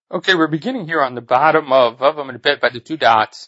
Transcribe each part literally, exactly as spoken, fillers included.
Okay, we're beginning here on the bottom of Vav Amud Bet by the two dots.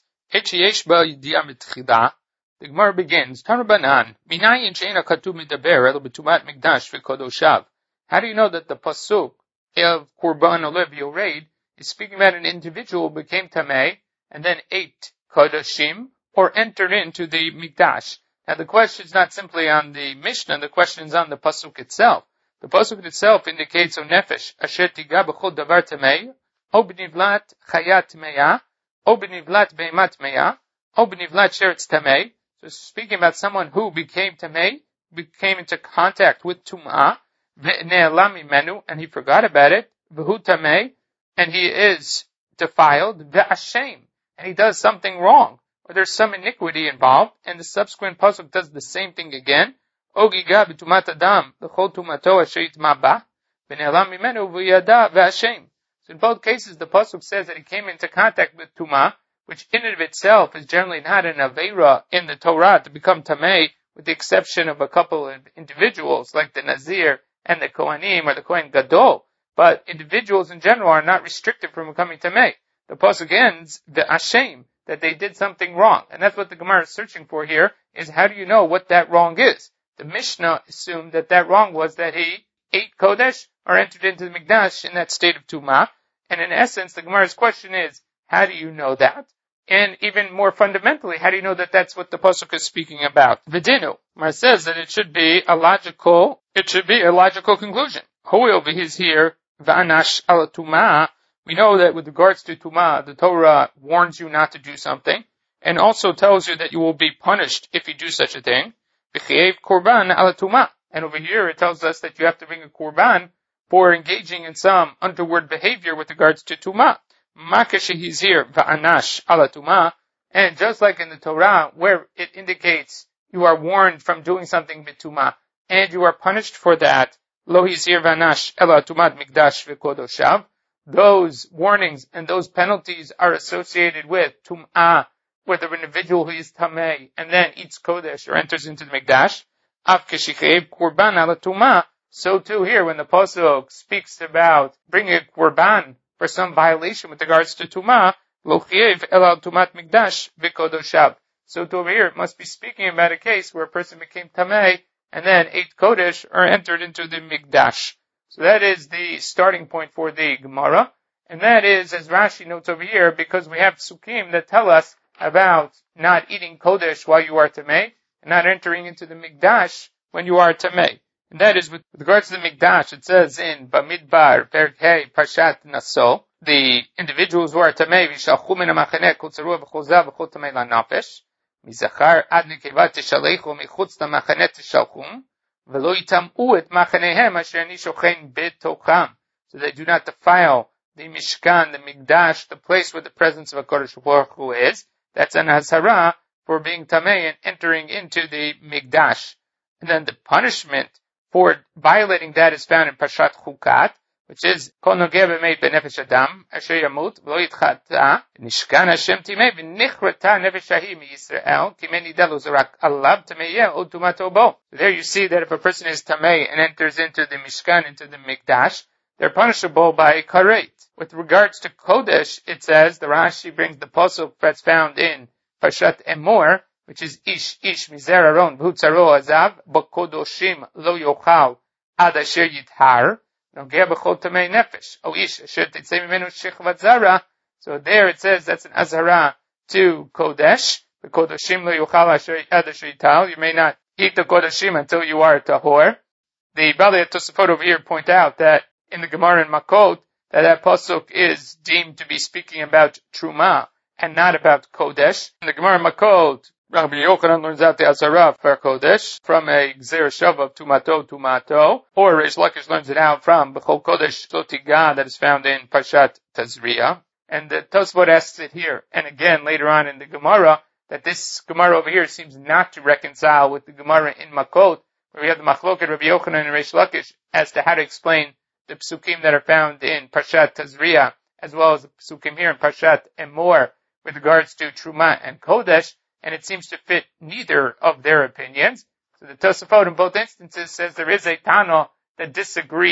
The Gemara begins, Tanu Banan, Minayin she'ena katuv midaber elo b'tumat mikdash v'kodoshav. How do you know that the pasuk of Korban Olev Yored is speaking about an individual who became tamei and then ate kodoshim or entered into the mikdash? Now the question is not simply on the Mishnah, the question is on the pasuk itself. The pasuk itself indicates o nefesh asher tiga b'chol davar tamei O b'nivlat chayat meya, O b'nivlat behemat meya, O b'nivlat sheretz tamei. So speaking about someone who became tamei, became into contact with tum'ah, ve'ne'elam mimenu, and he forgot about it, v'hu tamei, and he is defiled, ve'ashem, and he does something wrong, or there's some iniquity involved, and the subsequent pasuk does the same thing again. O giga b'tumat adam, l'chol tumato asher yitma ba, ve'ne'elam mimenu v'yada ve'ashem. So in both cases, the pasuk says that he came into contact with Tumah, which in and of itself is generally not an Aveira in the Torah to become Tamei, with the exception of a couple of individuals like the Nazir and the Kohanim or the Kohen Gadol. But individuals in general are not restricted from becoming Tamei. The pasuk ends, the Ashem, that they did something wrong. And that's what the Gemara is searching for here, is how do you know what that wrong is? The Mishnah assumed that that wrong was that he ate Kodesh or entered into the Mikdash in that state of Tumah. And in essence, the Gemara's question is, how do you know that? And even more fundamentally, how do you know that that's what the pasuk is speaking about? Vidinu. Gemara says that it should be a logical, it should be a logical conclusion. However, he's here, v'anash ala Tumah. We know that with regards to Tumah, the Torah warns you not to do something, and also tells you that you will be punished if you do such a thing. V'chiev korban ala Tumah. And over here it tells us that you have to bring a korban for engaging in some untoward behavior with regards to Tumah. Makashi he's here, va'anash ala Tumah. And just like in the Torah, where it indicates you are warned from doing something with Tumah, and you are punished for that, lo he's here, va'anash ala Tumat mikdash v'kodoshav. Those warnings and those penalties are associated with Tum'ah, with an individual who is Tamei, and then eats Kodesh or enters into the Mikdash. Af keshichev korban ala Tumah. So too here, when the pasuk speaks about bringing a korban for some violation with regards to Tumah, lo chiev el al Tumat Mikdash v'kodoshav. So too over here, it must be speaking about a case where a person became Tamei and then ate Kodesh or entered into the Mikdash. So that is the starting point for the Gemara. And that is, as Rashi notes over here, because we have Sukkim that tell us about not eating Kodesh while you are Tamei, and not entering into the Mikdash when you are Tamei. And that is with regards to the Mikdash, it says in Bamidbar, Perek Hey, Parshat Naso, the individuals who are Tamei, Vishalchu min ha'machaneh, kol tzarua v'chol zav v'chol Tamei la'nafesh, mizachar ad nekeva tishalechu, michutz la'machaneh tishalchum, v'lo yitam'u et machanehem asher ani shochein betocham. So they do not defile the Mishkan, the Mikdash, the place where the presence of HaKadosh Baruch Hu is. That's an hazara for being Tamei and entering into the Mikdash. And then the punishment for violating that is found in Parshat Chukat, which is Kol nogeh b'meit b'nefesh adam asher yamut v'lo yitchata nishkan Hashem timei v'nichrata nefesh hahi miYisrael kimei nida lo zarak alav tamei od tumato bo. There you see that if a person is Tamei and enters into the Mishkan, into the Mikdash, they're punishable by karet. With regards to Kodesh, it says, the Rashi brings the pasuk that's found in Parshat Emor, which is Ish Ish Mizer Aron V'hutzaro Azav B'kodoshim Lo Yochal Ad Asher Yithar Nogeh B'chol Tamei Nefesh O Ish Asher Titzei Mimenu Shechvat Zara. So there it says that's an azara to Kodesh. B'kodoshim Lo Yochal Ad Asher Yithar. You may not eat the Kodashim until you are tahor. The Balei Tosafot over here point out that in the Gemara in Makot that that pasuk is deemed to be speaking about Truma and not about Kodesh. In the Gemara in Makot, Rabbi Yochanan learns out the Azara for Kodesh from a Gzer Shav of Tumato Tumato, or Reish Lakish learns it out from B'chol Kodesh Sotiga that is found in Parshat Tazria. And the Tosfot asks it here, and again later on in the Gemara, that this Gemara over here seems not to reconcile with the Gemara in Makot, where we have the Machloket Rabbi Yochanan and Reish Lakish as to how to explain the Psukim that are found in Parshat Tazria, as well as the Psukim here in Parshat Emor with regards to Truma and Kodesh. And it seems to fit neither of their opinions. So the Tosafot in both instances says there is a Tana that disagrees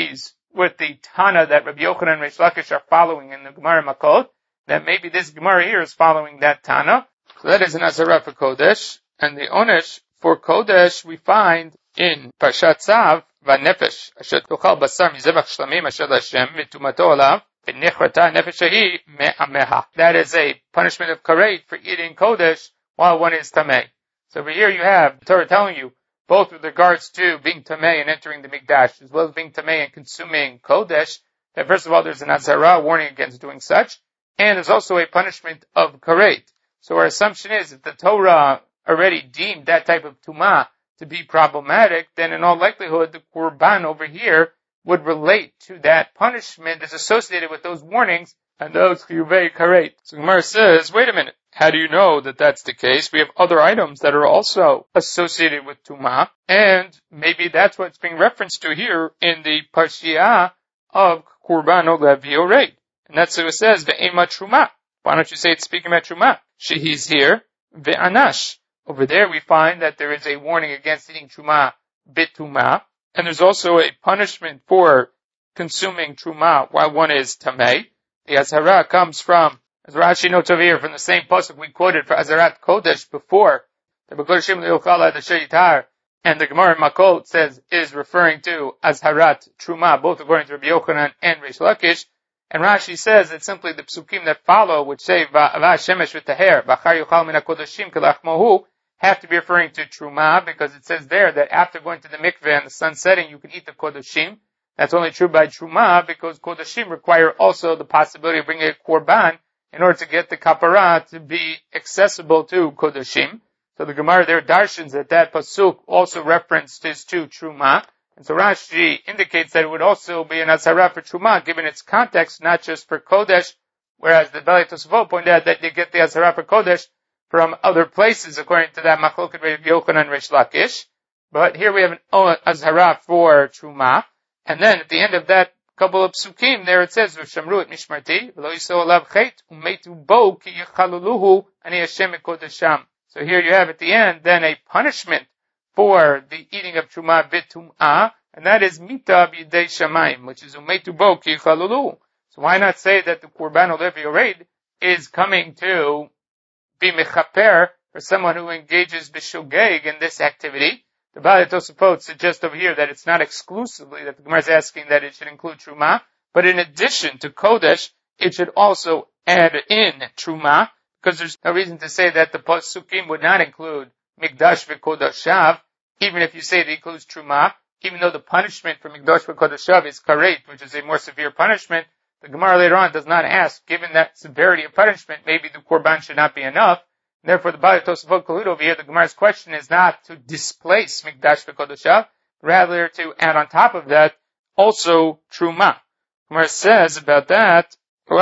with the Tana that Rabbi Yochanan and Reish Lakish are following in the Gemara Makot, that maybe this Gemara here is following that Tana. So that is an Azara for Kodesh. And the Onesh for Kodesh we find in Parshat Tzav, Vanefesh, Asher Tochal Basar Mizebach Shlamim Asher Hashem Mitumato Olav, V'Nichrata Nefesh Ahi Me'ameha. That is a punishment of Karet for eating Kodesh while one is Tameh. So over here you have the Torah telling you, both with regards to being Tameh and entering the Mikdash, as well as being Tameh and consuming Kodesh, that first of all there's an Azara warning against doing such, and there's also a punishment of Karet. So our assumption is, if the Torah already deemed that type of Tumah to be problematic, then in all likelihood the Qurban over here would relate to that punishment that's associated with those warnings and those Chiyuvei Karet. So Gemara says, wait a minute, how do you know that that's the case? We have other items that are also associated with Tumah, and maybe that's what's being referenced to here in the Parshiah of Qurban Olev Yored. And that's what it says, Ve'ema Trumah. Why don't you say it's speaking about Trumah? She's here, Ve'anash. Over there we find that there is a warning against eating Trumah Bitumah, and there's also a punishment for consuming Trumah while one is Tameh. The Azara comes from, as Rashi notes over here, from the same pasuk we quoted for Azarat Kodesh before, the B'Kodeshim Le'ochala D'Sheitar, and the Gemara Makot says is referring to Azharat Trumah, both according to Rabbi Yochanan and Reish Lakish. And Rashi says it's simply the psukim that follow, which say V'Hashemesh V'Taher V'Achar Yochal Min HaKodeshim K'Lachmohu, have to be referring to Trumah, because it says there that after going to the mikveh and the sun setting, you can eat the Kodeshim. That's only true by Trumah, because Kodeshim require also the possibility of bringing a Korban in order to get the Kapara to be accessible to Kodeshim. So the Gemara there darshans that that pasuk also referenced is to Trumah. And so Rashi indicates that it would also be an Azara for Trumah, given its context, not just for Kodesh, whereas the Bali Tosafot pointed out that they get the Azara for Kodesh from other places, according to that Machloket Rabbi Yochanan and Reish Lakish. But here we have an Azara for Trumah. And then at the end of that couple of psukim, there it says, V'shamru et mishmarti, v'lo yisrael alav chet, u'meitu bo ki yechaluluhu, ani Hashem ekodesham. So here you have at the end then a punishment for the eating of Trumah bitum'ah, and that is mita b'yidei shamayim, which is u'meitu bo ki yechaluluhu. So why not say that the Qurban Olev Yored is coming to be mechaper for someone who engages b'shogeg in this activity? The Bali Tosafot suggests over here that it's not exclusively that the Gemara is asking that it should include Trumah, but in addition to Kodesh, it should also add in Trumah, because there's no reason to say that the Pasukim would not include Mikdash v'Kodeshav, even if you say it includes Trumah, even though the punishment for Mikdash v'Kodeshav is Karet, which is a more severe punishment. The Gemara later on does not ask, given that severity of punishment, maybe the Korban should not be enough. Therefore, the Bali Tosafot Kalud over here, the Gemara's question is not to displace Mikdash v'Kodeshav, rather to add on top of that also Trumah. Gemara says about that, we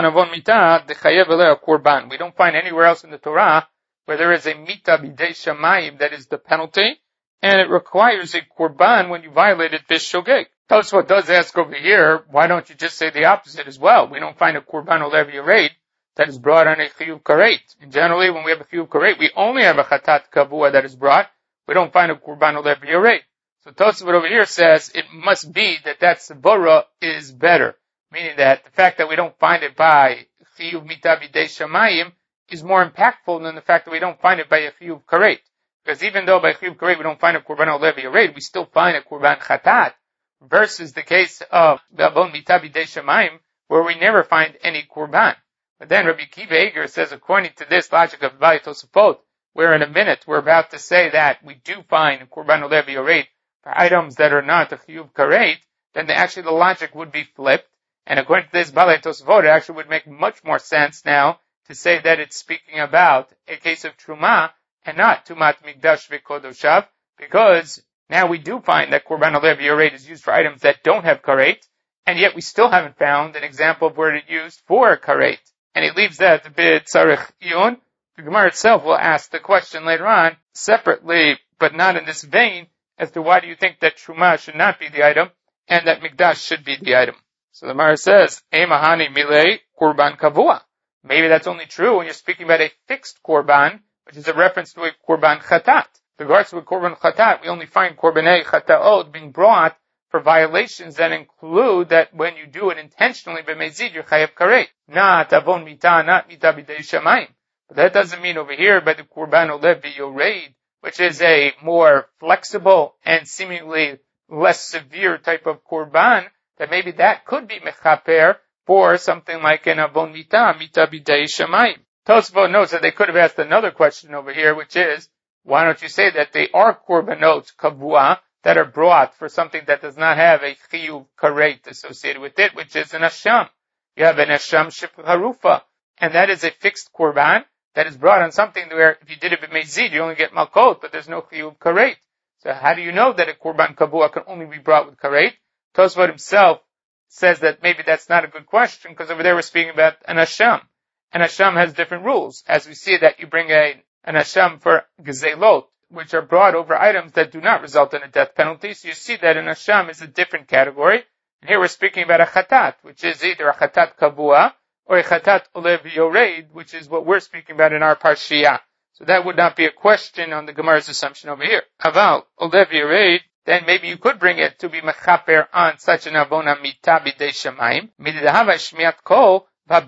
don't find anywhere else in the Torah where there is a mita b'dei shamayim that is the penalty, and it requires a Korban when you violate it b'shogeg. Tosafot does ask over here, why don't you just say the opposite as well? We don't find a Korban Olev Yored that is brought on a chiyuv karet. And generally, when we have a chiyuv karet, we only have a chatat kavua that is brought. We don't find a Qurban Olev Yored. So Tosafot over here says it must be that that svara is better, meaning that the fact that we don't find it by chiyuv mita b'dei shamayim is more impactful than the fact that we don't find it by a chiyuv karet. Because even though by chiyuv karet we don't find a Qurban Olev Yored, we still find a Qurban chatat, versus the case of B'avon mita b'dei shamayim, where we never find any Qurban. But then Rabbi Kiva Eger says, according to this logic of Bali Tosafot, where in a minute we're about to say that we do find Qurban Olev Yored for items that are not a chiyuv karet, then the, actually the logic would be flipped. And according to this Bali Tosafot, it actually would make much more sense now to say that it's speaking about a case of Trumah and not Tumat Mikdash v'Kodeshav, because now we do find that Qurban Olev Yored is used for items that don't have karet, and yet we still haven't found an example of where it's used for karet. And he leaves that a bit tzarich iyun. The Gemara itself will ask the question later on, separately, but not in this vein, as to why do you think that Trumah should not be the item, and that Mikdash should be the item. So the Gemara says, Eimahani milei Qurban kavua. Maybe that's only true when you're speaking about a fixed Qurban, which is a reference to a Qurban chatat. With regards to a Qurban chatat, we only find Qurbanei chataot being brought for violations that include that when you do it intentionally, b'mezid, you're chayav karet. Not avon mita, not mita b'dei shamayim. But that doesn't mean over here by the Kurban Olev Yoreid, which is a more flexible and seemingly less severe type of Kurban, that maybe that could be mechaper for something like an avon mita, mita b'dei shamayim. Tosfot notes that they could have asked another question over here, which is, why don't you say that they are korbanot kavua that are brought for something that does not have a chiyuv karet associated with it, which is an asham. You have an asham ship harufa, and that is a fixed korban that is brought on something where if you did it b'mezid, you only get malkot, but there's no chiyuv karet. So how do you know that a korban kavua can only be brought with karet? Tosfot himself says that maybe that's not a good question, because over there we're speaking about an asham. An asham has different rules. As we see that you bring a, an asham for gezelot, which are brought over items that do not result in a death penalty. So you see that an asham is a different category. And here we're speaking about a chatat, which is either a chatat kavua or a chatat olev yoreid, which is what we're speaking about in our parshiya. So that would not be a question on the Gemara's assumption over here. Aval olev yoreid, then maybe you could bring it to be mechaper on such an avona mita b'dei shamayim, mididahava shmiat kol,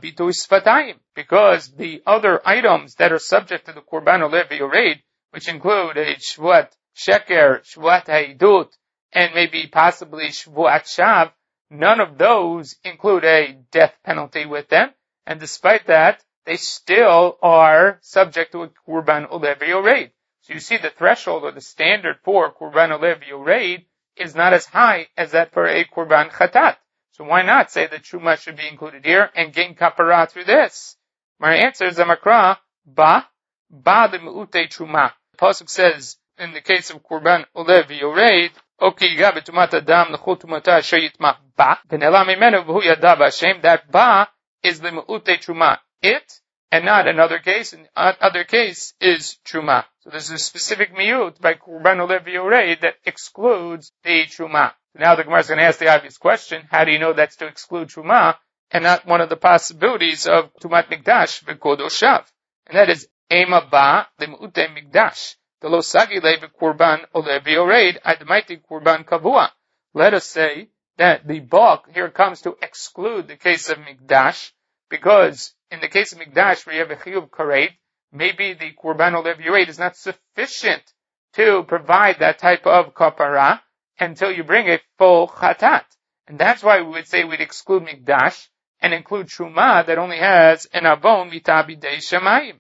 because the other items that are subject to the Kurban Olev Yoreid, which include a Shvuat Sheker, Shvuat Haidut, and maybe possibly Shvuat Shav, none of those include a death penalty with them, and despite that, they still are subject to a Kurban Olev Yoreid. So you see the threshold or the standard for Kurban Olev Yoreid is not as high as that for a Kurban Chatat. So why not say that Truma should be included here and gain kapara through this? My answer is Amakra, ba, ba the me'ute Truma. The Pasuk says, in the case of Kurban Olev Yoreid, Oki yiga betumat adam l'chol tumata asher yitmach ba, v'nela mimenu v'hu yada b'Hashem, that ba is the me'ute Truma. It, and not another case, and other case is Truma. So there's a specific miut by Kurban Olev Yoreid that excludes the Truma. Now the Gemara is going to ask the obvious question, how do you know that's to exclude Truma and not one of the possibilities of Tumat Mikdash v'kodoshav? And that is Ema ba le'mu'ute Mikdash. The lo sagi le v'kurban olev yoreid admaiti kurban kavua. Let us say that the balk here comes to exclude the case of Mikdash, because in the case of Mikdash where you have a chiyuv karet, maybe the kurban olev yoreid is not sufficient to provide that type of kapara until you bring a full chatat. And that's why we would say we'd exclude Mikdash and include Truma that only has an avon mita b'dei shamayim.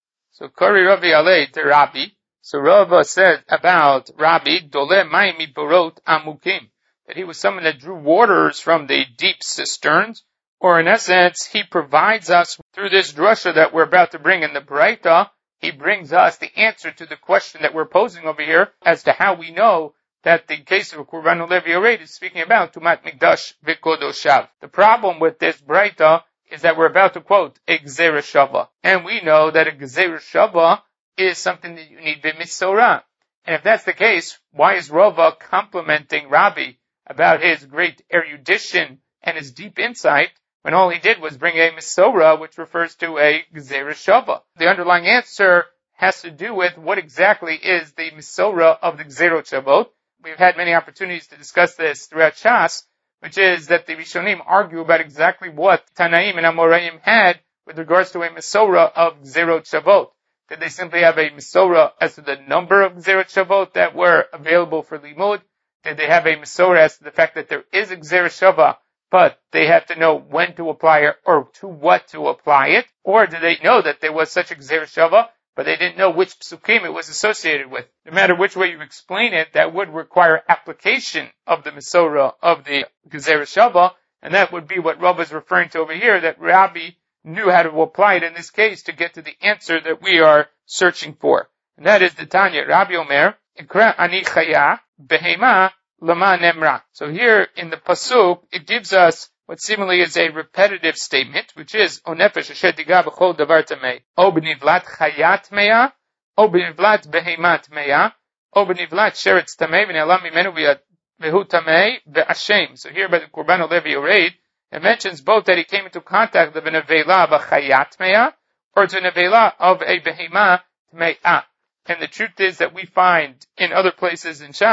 So Kori Ravi Alei to Rabbi. So Rava said about Rabbi, Dole mayim miborot amukim, that he was someone that drew waters from the deep cisterns, or in essence, he provides us through this drasha that we're about to bring in the Braita, he brings us the answer to the question that we're posing over here as to how we know that the case of Kurban Olev Yoreid is speaking about Tumat Mikdash v'kodoshav. The problem with this Braita is that we're about to quote a Gzeira Shava. And we know that a Gzeira Shava is something that you need b'misorah. And if that's the case, why is Rava complimenting Rabbi about his great erudition and his deep insight when all he did was bring a misorah, which refers to a Gzeira Shava? The underlying answer has to do with what exactly is the misorah of the Gzeirot Shavot. We've had many opportunities to discuss this throughout Shas, which is that the Rishonim argue about exactly what Tanaim and Amoraim had with regards to a Mesorah of Gzerot Shavot. Did they simply have a Mesorah as to the number of Gzerot Shavot that were available for Limud? Did they have a Mesorah as to the fact that there is a Gzerah Shava, but they have to know when to apply it or to what to apply it? Or did they know that there was such a Gzerah Shava, but they didn't know which psukim it was associated with? No matter which way you explain it, that would require application of the Mesorah of the Gzerah Shava, and that would be what Rav is referring to over here, that Rabbi knew how to apply it in this case to get to the answer that we are searching for. And that is the Tanya. Rabbi Omer, Ikra ani chaya behema lama nemra. So here in the Pasuk, it gives us what seemingly is a repetitive statement, which is, O nefesh asher tiga b'chol davar tamei, O b'nivlat chayat meya, O b'nivlat behemat meya, O b'nivlat sheretz tamei, v'ne'elam mimenu v'hu tamei v'ashem. So here by the Kurban Olev Yoreid, it mentions both that he came into contact with a nevela of a chayat meya, or to a nevela of a behema meya. And the truth is that we find in other places in Shas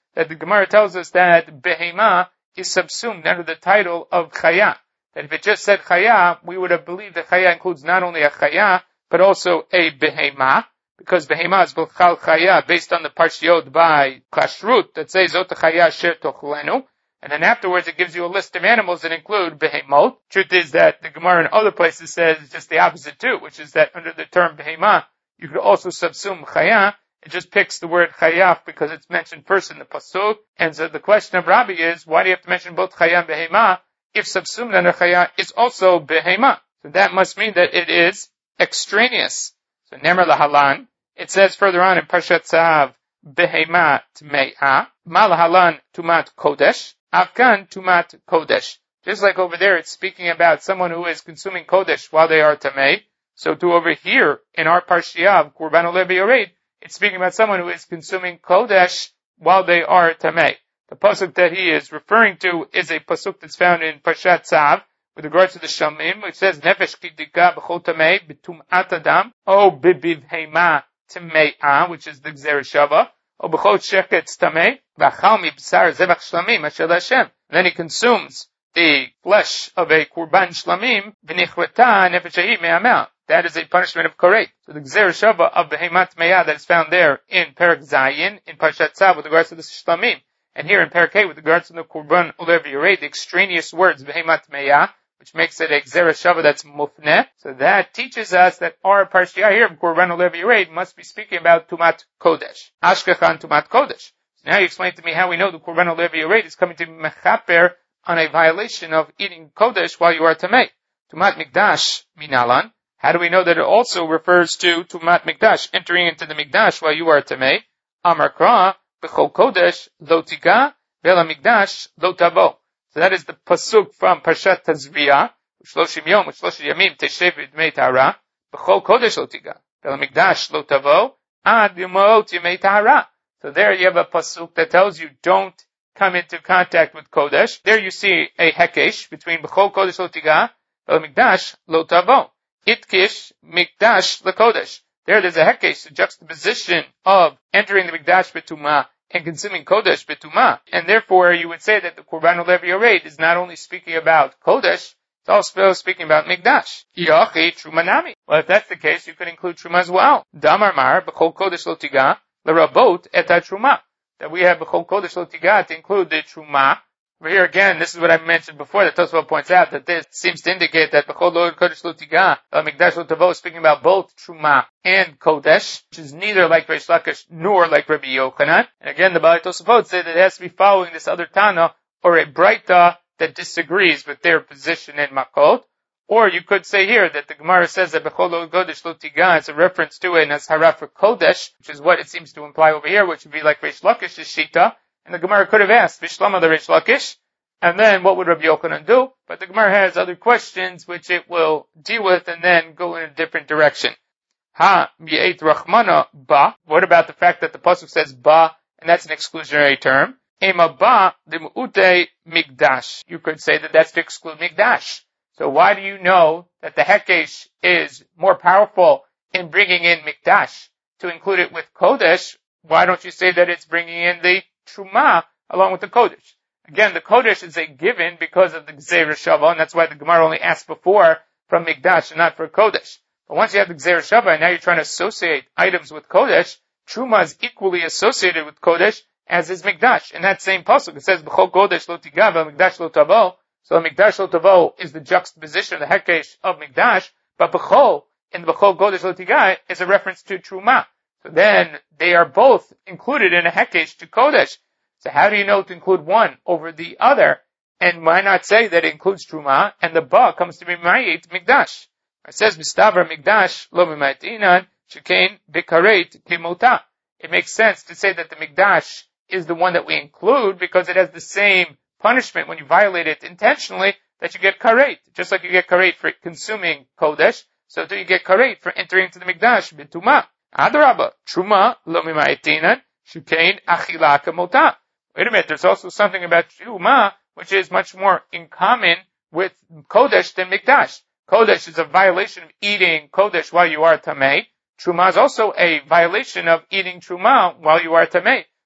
that the Gemara tells us that behema is subsumed under the title of chaya. That if it just said chaya, we would have believed that chaya includes not only a chaya, but also a behema, because behema is b'chal chaya, based on the parshiot by kashrut that says zot chaya sher tochlenu. And then afterwards it gives you a list of animals that include behemot. Truth is that the Gemara in other places says just the opposite too, which is that under the term behema, you could also subsume chaya. It just picks the word chayaf because it's mentioned first in the pasuk. And so the question of Rabbi is, why do you have to mention both chaya and behema if subsumed under chaya is also behema? So that must mean that it is extraneous. So nemer lahalan, it says further on in Parshat Tzav, behema tme'ah, ma lahalan tumat kodesh, afkan tumat kodesh. Just like over there, it's speaking about someone who is consuming kodesh while they are tamei. So to over here, in our Parshiah of Kurban Olev Yored, it's speaking about someone who is consuming kodesh while they are tamei. The pasuk that he is referring to is a pasuk that's found in Parshat Tzav with regards to the Shamim, which says nefesh kidika b'chol tamei b'tum'at adam o b'bivhema tame'ah, which is the Gzera Shava, o b'chol sheketz tamei v'achal mibsar zevach shlamim asher l'Hashem. Then he consumes the flesh of a kurban shlamim v'nichveta nefesh me'amel. That is a punishment of koreit. So the Gzera Shava of Behemat Me'ah that is found there in Perek Zayin, in Parshat Tzav with regards to the Shlamim, and here in Perek Hey with regards to the Kurban Olev Yored, the extraneous words Behemat Me'ah, which makes it a Gzera Shava that's mufneh. So that teaches us that our Parshiah here of Kurban Olev Yored must be speaking about Tumat Kodesh. Ashkechan Tumat Kodesh. So now you explain to me how we know the Kurban Olev Yored is coming to mechaper on a violation of eating Kodesh while you are Tamei. Tumat Mikdash Minalan. How do we know that it also refers to Tumat Mikdash, entering into the Mikdash while you are Tamei? Amar Kra, B'chol Kodesh, Lo Tiga, Vela Mikdash, Lo Tavo. So that is the pasuk from Parshat Tazriah, Shloshim Yom, Shloshim Yamim, Teshev Yimei Tahara, B'chol Kodesh Lo Tiga, Vela Mikdash, Lo Tavo, Ad Yomot Yimei Tahara. So there you have a pasuk that tells you don't come into contact with Kodesh. There you see a hekesh between B'chol Kodesh Lo Tiga, Vela Mikdash, Lo Tavo. Itkish Mikdash Lakodesh. There there's a hekesh, a juxtaposition of entering the Mikdash Betuma and consuming Kodesh Betuma. And therefore you would say that the Kurban Olev Yored is not only speaking about Kodesh, it's also speaking about Mikdash. Yachi Trumanami. Well, if that's the case, you could include Truma as well. Damar Mar, B'chol Kodesh Lotiga, L'rabot et Truma. That we have B'chol Kodesh Lotiga to include the Truma. But here again, this is what I mentioned before, that Tosfot points out that this seems to indicate that B'chol Kodesh Lo Tiga, Mikdash Lo Tavo is speaking about both Truma and Kodesh, which is neither like Reish Lakish nor like Rabbi Yochanan. And again, the Baalei Tosfot say that it has to be following this other Tana, or a Braita that disagrees with their position in Makot. Or you could say here that the Gemara says that B'chol Kodesh Lo Tiga is a reference to an Azhara for Kodesh, which is what it seems to imply over here, which would be like Reish Lakish's Shita. And the Gemara could have asked, Vishlama the Reish Lakish, and then what would Rabbi Yochanan do? But the Gemara has other questions which it will deal with and then go in a different direction. Ha, mi'et rachmana ba. What about the fact that the pasuk says ba, and that's an exclusionary term? Ema ba demu'ute mikdash. You could say that that's to exclude mikdash. So why do you know that the hekesh is more powerful in bringing in mikdash to include it with kodesh? Why don't you say that it's bringing in the Truma along with the Kodesh? Again, the Kodesh is a given because of the Gzera Shava, and that's why the Gemara only asked before from Mikdash and not for Kodesh. But once you have the Gzera Shava and now you're trying to associate items with Kodesh, Truma is equally associated with Kodesh as is Mikdash. In that same pasuk, it says, B'chol Kodesh Lo Tiga, Mikdash Lo Tavo. So Mikdash Lo Tavo is the juxtaposition, the hekesh of Mikdash, but B'chol, in the B'chol Kodesh Lo Tiga, is a reference to Truma. So then, they are both included in a hekesh to Kodesh. So how do you know to include one over the other? And why not say that it includes Truma, and the Ba comes to be Ma'it Mikdash? It says, Mistavra Mikdash lo Mima'itinan, Shekain Bikaret Kimota. It makes sense to say that the Mikdash is the one that we include because it has the same punishment when you violate it intentionally that you get Karet. Just like you get Karet for consuming Kodesh, so do you get Karet for entering into the Mikdash B'Tuma. Adarabba, Truma, lo mima'etinan, shukein achila kamota. Wait a minute, there's also something about Truma, which is much more in common with Kodesh than Mikdash. Kodesh is a violation of eating Kodesh while you are Tamei. Truma is also a violation of eating Truma while you are Tamei.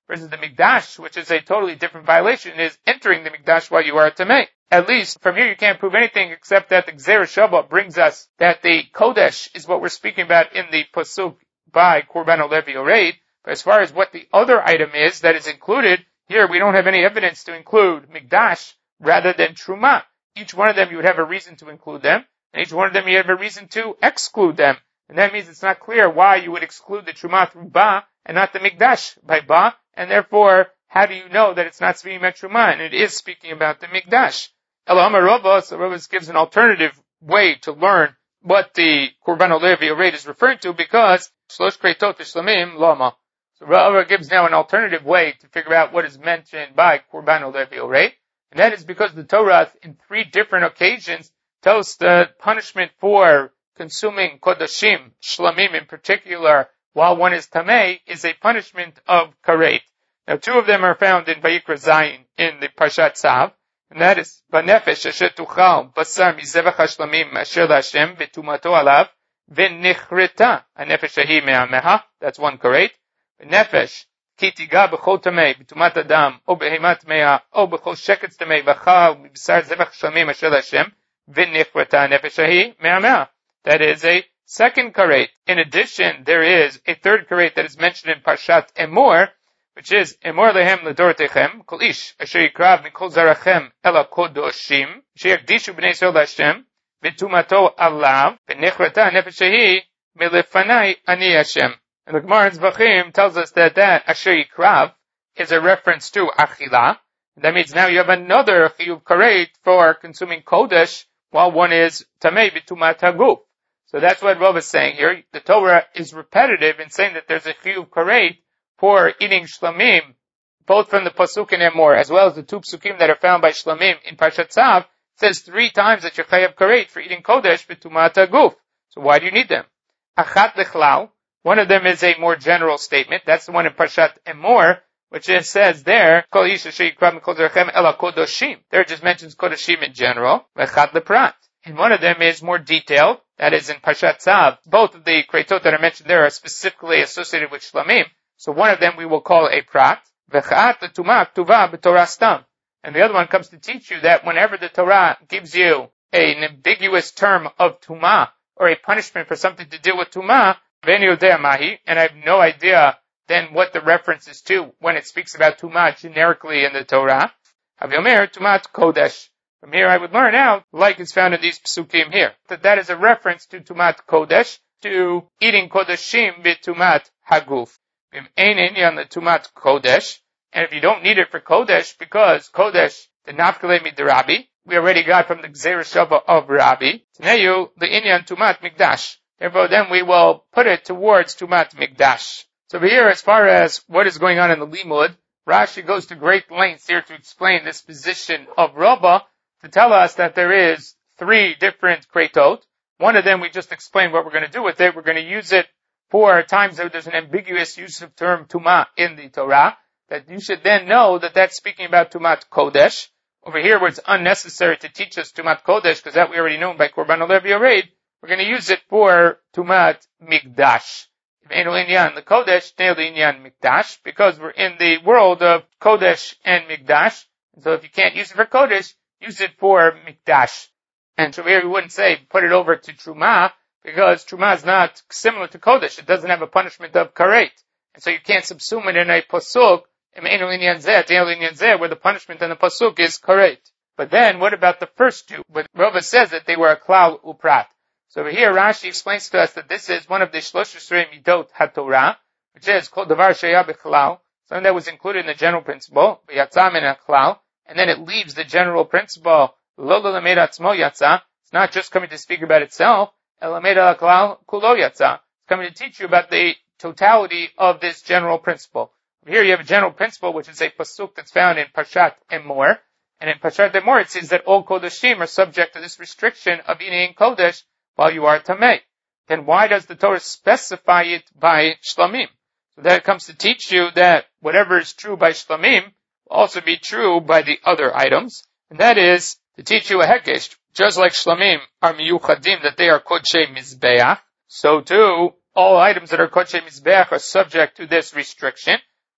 versus the Mikdash, which is a totally different violation, is entering the Mikdash while you are Tamei. At least from here you can't prove anything except that the Gzera Shabbat brings us that the Kodesh is what we're speaking about in the Pasuk by Korban Olev Yoreid. But as far as what the other item is that is included, here we don't have any evidence to include Mikdash rather than Truma. Each one of them you would have a reason to include them, and each one of them you have a reason to exclude them. And that means it's not clear why you would exclude the Truma through Ba and not the Mikdash by Ba, and therefore, how do you know that it's not speaking about Truma and it is speaking about the Mikdash? Elamar Rava, so Rava gives an alternative way to learn what the Korban Olev Yoreid is referring to, because Shlosh Kreitot Shlamim Lama. So Rava gives now an alternative way to figure out what is mentioned by Korban Olev Yoreid, and that is because the Torah, in three different occasions, tells the punishment for consuming Kodashim, Shlamim in particular, while one is Tamei, is a punishment of Karet. Now two of them are found in Vayikra Zayin in the Parshat Tzav, and that is Banefesh Asher Tuchal Basar Mizevach HaShlamim Asher LaHashem V'tumato Alav V'nichreta Hanefesh Ahi Me'ameha. That's one Karet. Nefesh Ki Tiga B'chol Tamei V'tumat Adam O Behemat Mea O B'chol Sheketz Tamei V'chal B'sar Zevach HaShlamim Asher LaHashem V'nichreta Hanefesh Ahi Me'ameha. That is a second karet. In addition, there is a third karet that is mentioned in Parshat Emor, which is Emor lehem ledorotechem kol ish asher yikrav mikol zarachem ela kodoshim sheyakdishu b'nei Yisrael Hashem v'tumato alav v'nechrata nefesh shehi milefanai ani Hashem. And the Gemara in Zvachim tells us that that asher yikrav is a reference to achila. That means now you have another chiyuv karet for consuming kodesh while one is tamei b'tumat haguf. So that's what Rav is saying here. The Torah is repetitive in saying that there's a chiyuv karet for eating shlamim, both from the pasuk in Emor as well as the two psukim that are found by shlamim in Parshat Tzav. It says three times that you're chayav karet for eating kodesh b'tumat haguf. So why do you need them? Achat lechlal. One of them is a more general statement. That's the one in Parshat Emor, which it says there, Kol ish asher yikrav mikol zarachem ela kodoshim. There it just mentions kodoshim in general. V'achat leprat. And one of them is more detailed. That is in Parshat Tzav. Both of the kreitot that are mentioned there are specifically associated with shlamim. So one of them we will call a prat. V'cha'at l'tumah k'tuva b'torah stam. And the other one comes to teach you that whenever the Torah gives you an ambiguous term of tumah, or a punishment for something to deal with tumah, v'en yodea mahi, and I have no idea then what the reference is to when it speaks about tumah generically in the Torah. Havyomer tumat kodesh. From here I would learn out, like it's found in these psukim here, that that is a reference to tumat kodesh, to eating kodeshim b'tumat haguf. Ein inyan the tumat kodesh, and if you don't need it for kodesh, because kodesh, the nafkale midrabi, we already got from the Gzera Shabbat of Rabbi, Taneyu, the inyan tumat mikdash. Therefore then we will put it towards tumat mikdash. So over here, as far as what is going on in the limud, Rashi goes to great lengths here to explain this position of Rabbah, to tell us that there is three different kreitot. One of them we just explained what we're going to do with it. We're going to use it for times that there's an ambiguous use of term tumah in the Torah, that you should then know that that's speaking about tumat kodesh. Over here where it's unnecessary to teach us tumat kodesh, because that we already know by Korban Olev Yoreid, we're going to use it for tumat mikdash. Einu inyan the kodesh, neil inyan mikdash, because we're in the world of kodesh and mikdash. So if you can't use it for kodesh, use it for mikdash. And so here we wouldn't say put it over to truma, because truma is not similar to kodesh. It doesn't have a punishment of karet. And so you can't subsume it in a pasuk, where the punishment in the pasuk is karet. But then what about the first two? But Rava says that they were a klal uprat. So over here Rashi explains to us that this is one of the shlosh esrei midot haTorah, which is called davar sheya b'chlal, something that was included in the general principle, v'yatza min ha'klal, and then it leaves the general principle, lo l'lamed atzmo yatza. It's not just coming to speak about itself, elamed ha'klal kulo yatza. It's coming to teach you about the totality of this general principle. Here you have a general principle, which is a pasuk that's found in Parshat Emor, and in Parshat Emor it says that all kodeshim are subject to this restriction of eating kodesh while you are tamei. Then why does the Torah specify it by shlamim? So that it comes to teach you that whatever is true by shlamim will also be true by the other items, and that is to teach you a hekesh. Just like shlamim are miyuchadim, that they are kodshei mizbeach, so too all items that are kodshei mizbeach are subject to this restriction.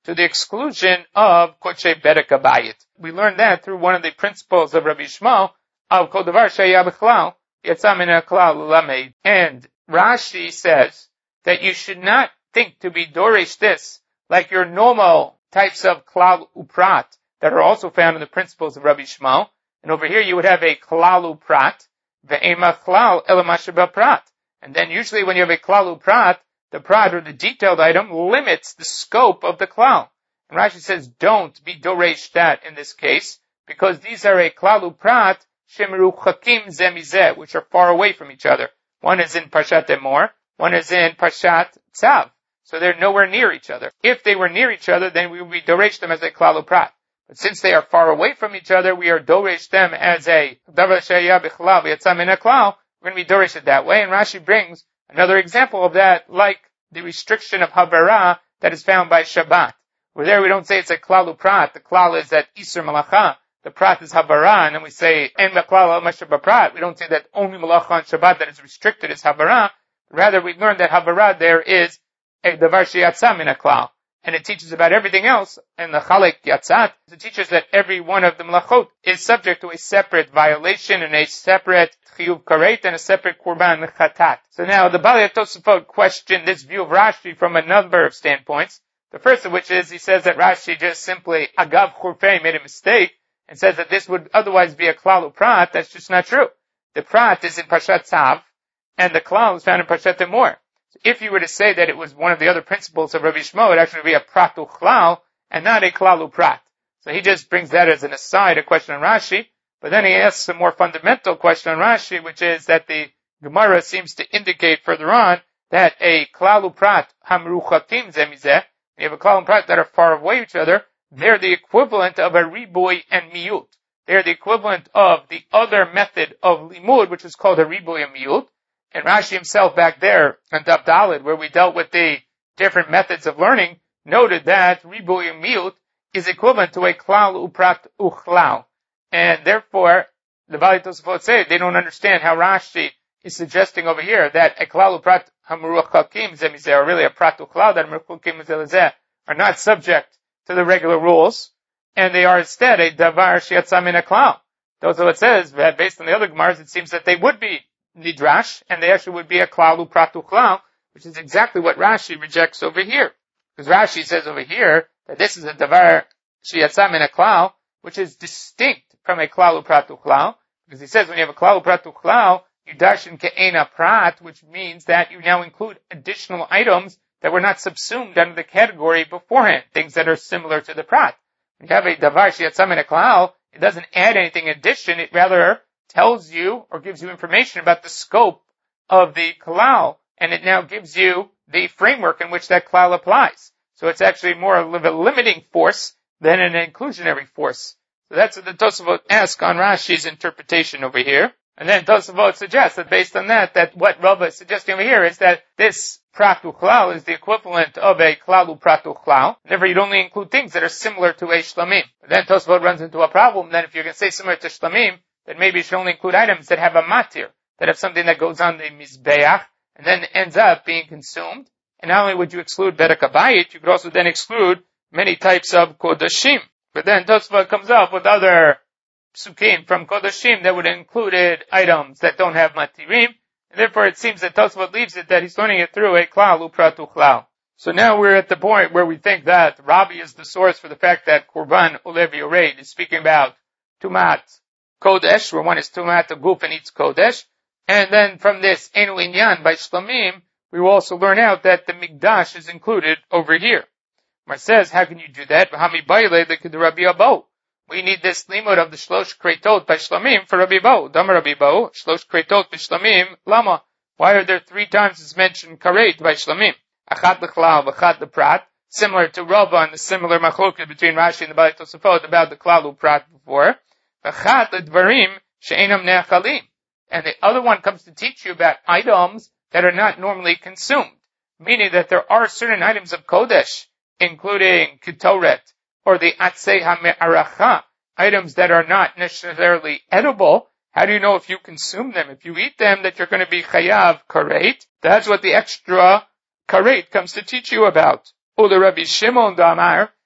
to the exclusion of Kodshe Bedek Abayit. We learned that through one of the principles of Rabbi Shmuel of Kol Davar She'aya B'Chlal Yatsa Min HaKlal Lamed. And Rashi says that you should not think to be Dorish this like your normal types of Klal Uprat that are also found in the principles of Rabbi Shmuel. And over here you would have a Klal Uprat, Ve'ema Klal Elamasha Prat. And then usually when you have a Klal Uprat, the prat or the detailed item limits the scope of the klal. And Rashi says don't be doresh that in this case, because these are a klal uprat shemeruchakim zemizeh, which are far away from each other. One is in Parshat Emor, one is in Parshat Tzav. So they're nowhere near each other. If they were near each other, then we would be doresh them as a klal uprat. But since they are far away from each other, we are doresh them as a davar she'aya b'chlal v'yatsa min haklal. We're going to be doresh it that way. And Rashi brings another example of that, like the restriction of Havara that is found by Shabbat. Where there we don't say it's a klal uprat. The klal is that Isur Malacha. The prat is Havara. And then we say, En Meklal al Mashaba Prat. We don't say that only Malacha on Shabbat that is restricted is Havara. Rather, we learn that Havara there is a Davar She'yatsa Min HaKlal. And it teaches about everything else. And the Chalek Yatzat, it teaches that every one of the Malachot is subject to a separate violation and a separate Chiyuv Karet and a separate Kurban Chatat. So now the Balei Tosafot questioned this view of Rashi from a number of standpoints. The first of which is he says that Rashi just simply Agav Churfei made a mistake and says that this would otherwise be a Klal Uprat. That's just not true. The Prat is in Parshat Tzav and the Klal is found in Parshat Emor. If you were to say that it was one of the other principles of Rabbi Shmuel, it would actually be a prat uchlal and not a klal uprat. So he just brings that as an aside, a question on Rashi, but then he asks a more fundamental question on Rashi, which is that the Gemara seems to indicate further on that a klal uprat hamruchatim zemizeh, you have a klal uprat that are far away from each other, they're the equivalent of a riboy and miyut. They're the equivalent of the other method of limud, which is called a riboy and miyut. And Rashi himself back there on Daf Daled, where we dealt with the different methods of learning, noted that Riboy and Miut is equivalent to a Klal Uprat Uchlal. And therefore, the Balei Tosafot say they don't understand how Rashi is suggesting over here that a Klal Uprat Hamuruchakim Zemizeh, or really a Prat Uchlal that Hamuruchakim Zemizeh, are not subject to the regular rules, and they are instead a Davar She'yatsa Min HaKlal. So it says that based on the other Gemaras, it seems that they would be Nidrash, and they actually would be a Klal Uprat Uchlal, which is exactly what Rashi rejects over here. Because Rashi says over here that this is a Davar She'yatsa Min HaKlal, which is distinct from a Klal Uprat Uchlal, because he says when you have a Klal Uprat Uchlal, you darshan ke'ena prat, which means that you now include additional items that were not subsumed under the category beforehand, things that are similar to the prat. When you have a Davar She'yatsa Min HaKlal, it doesn't add anything in addition, it rather tells you or gives you information about the scope of the klal, and it now gives you the framework in which that klal applies. So it's actually more of a limiting force than an inclusionary force. So that's what the Tosafot asks on Rashi's interpretation over here. And then Tosafot suggests that based on that, that what Rava is suggesting over here is that this prat uchlal is the equivalent of a klal uprat uchlal. Therefore, you'd only include things that are similar to a shlamim. But then Tosafot runs into a problem. Then if you're going to say similar to shlamim, then maybe you should only include items that have a matir, that have something that goes on the mizbeach, and then ends up being consumed. And not only would you exclude Bedek Abayit, you could also then exclude many types of kodashim. But then Tosfot comes up with other psukim from kodashim that would include items that don't have matirim, and therefore it seems that Tosfot leaves it that he's learning it through a klal uprat uchlal. So now we're at the point where we think that Rabbi is the source for the fact that Kurban Olev Yoreid is speaking about Tumat Kodesh, where one is Tumat Aguf and eats Kodesh. And then from this Enu Inyan by Shlamim, we will also learn out that the Mikdash is included over here. Mar says, how can you do that? We need this limud of the Shlosh Kretot by Shlamim for Rabbi Bo. Dam Rabbi Bo, Shlosh Kretot by Shlamim, Lama. Why are there three times it's mentioned Karet by Shlamim? Achat l'chlal, v'chat l'prat. Similar to Rava and the similar machloket between Rashi and the Balei Tosafot about the klal uprat before. V'chat l'dvarim she'enam ne'achalim. And the other one comes to teach you about items that are not normally consumed. Meaning that there are certain items of Kodesh, including Ketoret, or the Atzei HaMe'aracha, items that are not necessarily edible. How do you know if you consume them, if you eat them, that you're going to be Chayav Karet? That's what the extra Karet comes to teach you about. Ula Rabbi Shimon Damar,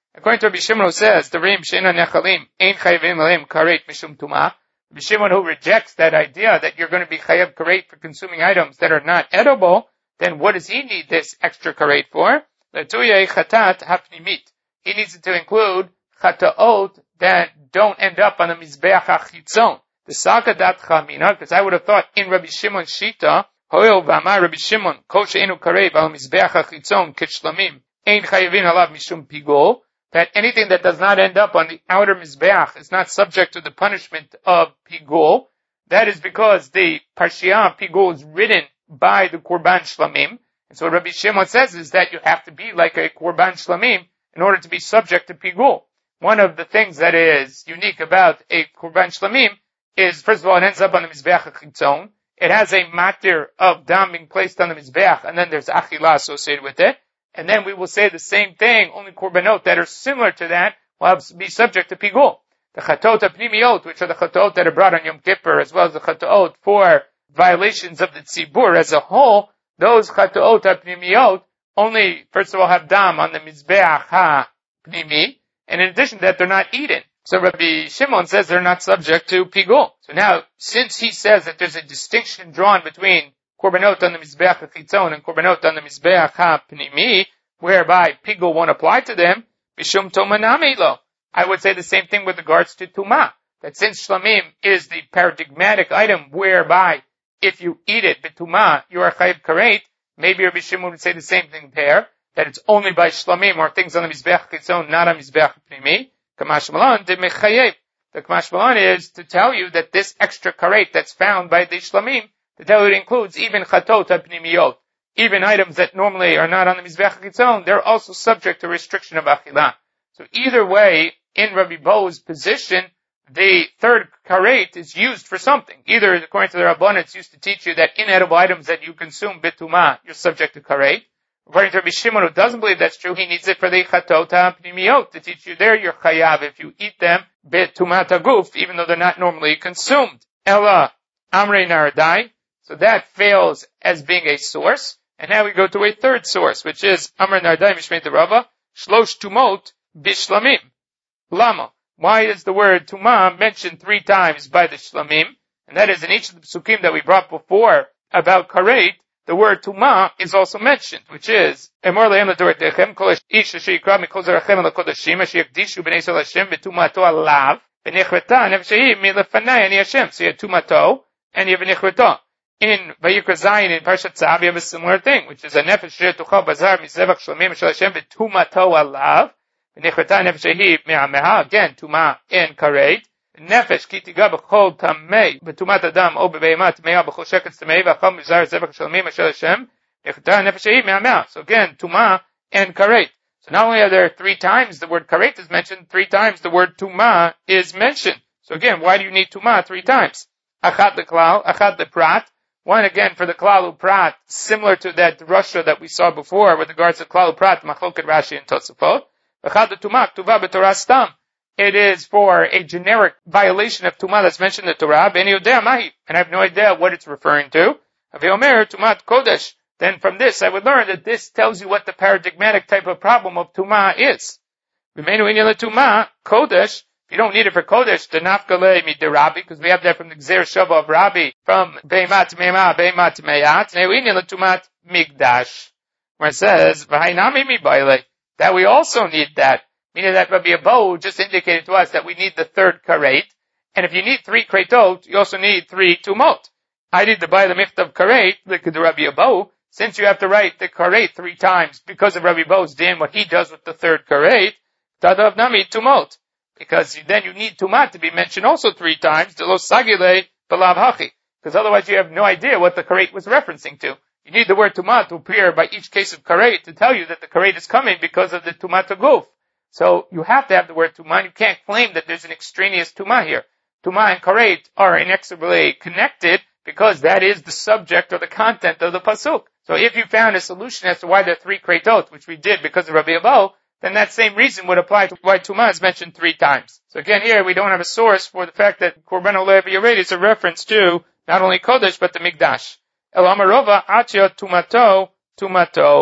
According to Rabbi Shimon, who says, the Rim Sheina Nechalim Ein Chayavim Aleim Karet Mishum Tumah. Rabbi Shimon, who rejects that idea that you're going to be Chayav Karet for consuming items that are not edible, then what does he need this extra Karet for? L'tuyei Chatat Hapnimit. He needs it to include Chataot that don't end up on the Mizbeach HaChitzon. The Sakadat Chamina, because I would have thought in Rabbi Shimon's Shita, Hoil V'amar Rabbi Shimon, Kol She'enu Karev Al Mizbeach HaChitzon Kitshlamim, Ein Chayavin Alav Mishum Pigol, that anything that does not end up on the outer Mizbeach is not subject to the punishment of Pigol. That is because the Parshiyah Pigol is written by the Korban Shlamim. And so what Rabbi Shimon says is that you have to be like a Korban Shlamim in order to be subject to Pigol. One of the things that is unique about a Korban Shlamim is, first of all, it ends up on the Mizbeach HaChitzon. It has a matir of dam being placed on the Mizbeach, and then there's Achilah associated with it. And then we will say the same thing, only korbanot that are similar to that will have, be subject to pigul. The chatot apnimiot, which are the chatot that are brought on Yom Kippur, as well as the chatot for violations of the tzibur as a whole, those chatot apnimiot only, first of all, have dam on the mizbeach ha-pnimi, and in addition to that, they're not eaten. So Rabbi Shimon says they're not subject to pigul. So now, since he says that there's a distinction drawn between korbanot on the Mizbeach HaChitzon and korbanot on the Mizbeach HaPnimi, whereby pigul won't apply to them, Mishum Tomanami lo. I would say the same thing with regards to Tumah, that since Shlamim is the paradigmatic item whereby if you eat it, B'Tumah, you are Chayiv Karet, maybe Rabbi Shimon would say the same thing there, that it's only by Shlamim or things on the Mizbeach HaChitzon, not on Mizbeach HaPnimi. Kamash Malon de Mechayev. The Kamash Malon is to tell you that this extra Karet that's found by the Shlamim, to tell you it includes even chatot hapnimiyot, even items that normally are not on the Mizbeach HaChitzon, they're also subject to restriction of achilah. So either way, in Rabbi Bo's position, the third karet is used for something. Either, according to the Rabbanan, it's used to teach you that inedible items that you consume bitumah, you're subject to karet. According to Rabbi Shimon, who doesn't believe that's true, he needs it for the chatot hapnimiyot, to teach you there you're chayav if you eat them bitumah taguf, even though they're not normally consumed. Ella amrei naradai. So that fails as being a source. And now we go to a third source, which is Amar Nardai Mishmei Rava, Shlosh Tumot Bishlamim. Lama. Why is the word Tumah mentioned three times by the Shlamim? And that is in each of the psukim that we brought before about Karet, the word Tumah is also mentioned, which is Emor Lehem L'Doretechem Kol Ish Asher Yikra Mikol Zarachem L'Kodashim Asher Yakdishu B'nei Yisrael Hashem B'Tumato Alav B'Nichreta Nefesh Shehi Milefanai Ani Hashem. So you have Tumato and you have Nichreta. In Vayikra Zayin, in Parshat Tzav, you have a similar thing, which is a nefesh she'tuchal bazar mizevach shlamim shel Hashem v'tumato alav v'nechreta nefesh shehi me'ameha, again, tuma and karet, nefesh ki tiga b'chol tamei v'tumat adam o b'beimat me'ah b'chol sheketz tamei v'achal mizar zevach shlamim shel Hashem v'nechreta nefesh shehi me'ameha. So again, tuma and karet. So not only are there three times the word karet is mentioned, three times the word tuma is mentioned. So again, why do you need tuma three times? Achat l'klal, achat l'prat. One again for the Klal Uprat, similar to that Russia that we saw before with regards to Klal Uprat, Machloket Rashi and Tosafot. V'chad Tumah Tuva b'Torah Stam. It is for a generic violation of Tumah that's mentioned in the Torah. B'eni yodea mahi, and I have no idea what it's referring to. Aviomer Tumat Kodesh. Then from this I would learn that this tells you what the paradigmatic type of problem of Tumah is. V'meinu inyan Tumah Kodesh. You don't need it for Kodesh, the nafkale midirabi, because we have that from the Gzer Shava of Rabbi, from Beimat Meima, Beimat Meyat, Neuinin Latumat Migdash, where it says, V'hainami mibaile, that we also need that, meaning that Rabbi Abo just indicated to us that we need the third karet, and if you need three kretot, you also need three tumot. I need the Baile Michtav karet, like the Rabbi Abo, since you have to write the karet three times, because of Rabbi Abo's din, what he does with the third karet, Tadav Nami Tumot. Because then you need Tumah to be mentioned also three times, to lo sagile balav hachi. Because otherwise you have no idea what the karet was referencing to. You need the word Tumah to appear by each case of karet to tell you that the karet is coming because of the Tumah Taguf. So you have to have the word Tumah. You can't claim that there's an extraneous Tumah here. Tumah and karet are inexorably connected because that is the subject or the content of the pasuk. So if you found a solution as to why there are three kretot, which we did because of Rabbi Abo, then that same reason would apply to why Tumah is mentioned three times. So again, here we don't have a source for the fact that Korban Olev Yored is a reference to not only Kodesh, but the Mikdash. El Amarova Atya Tumato Tumato.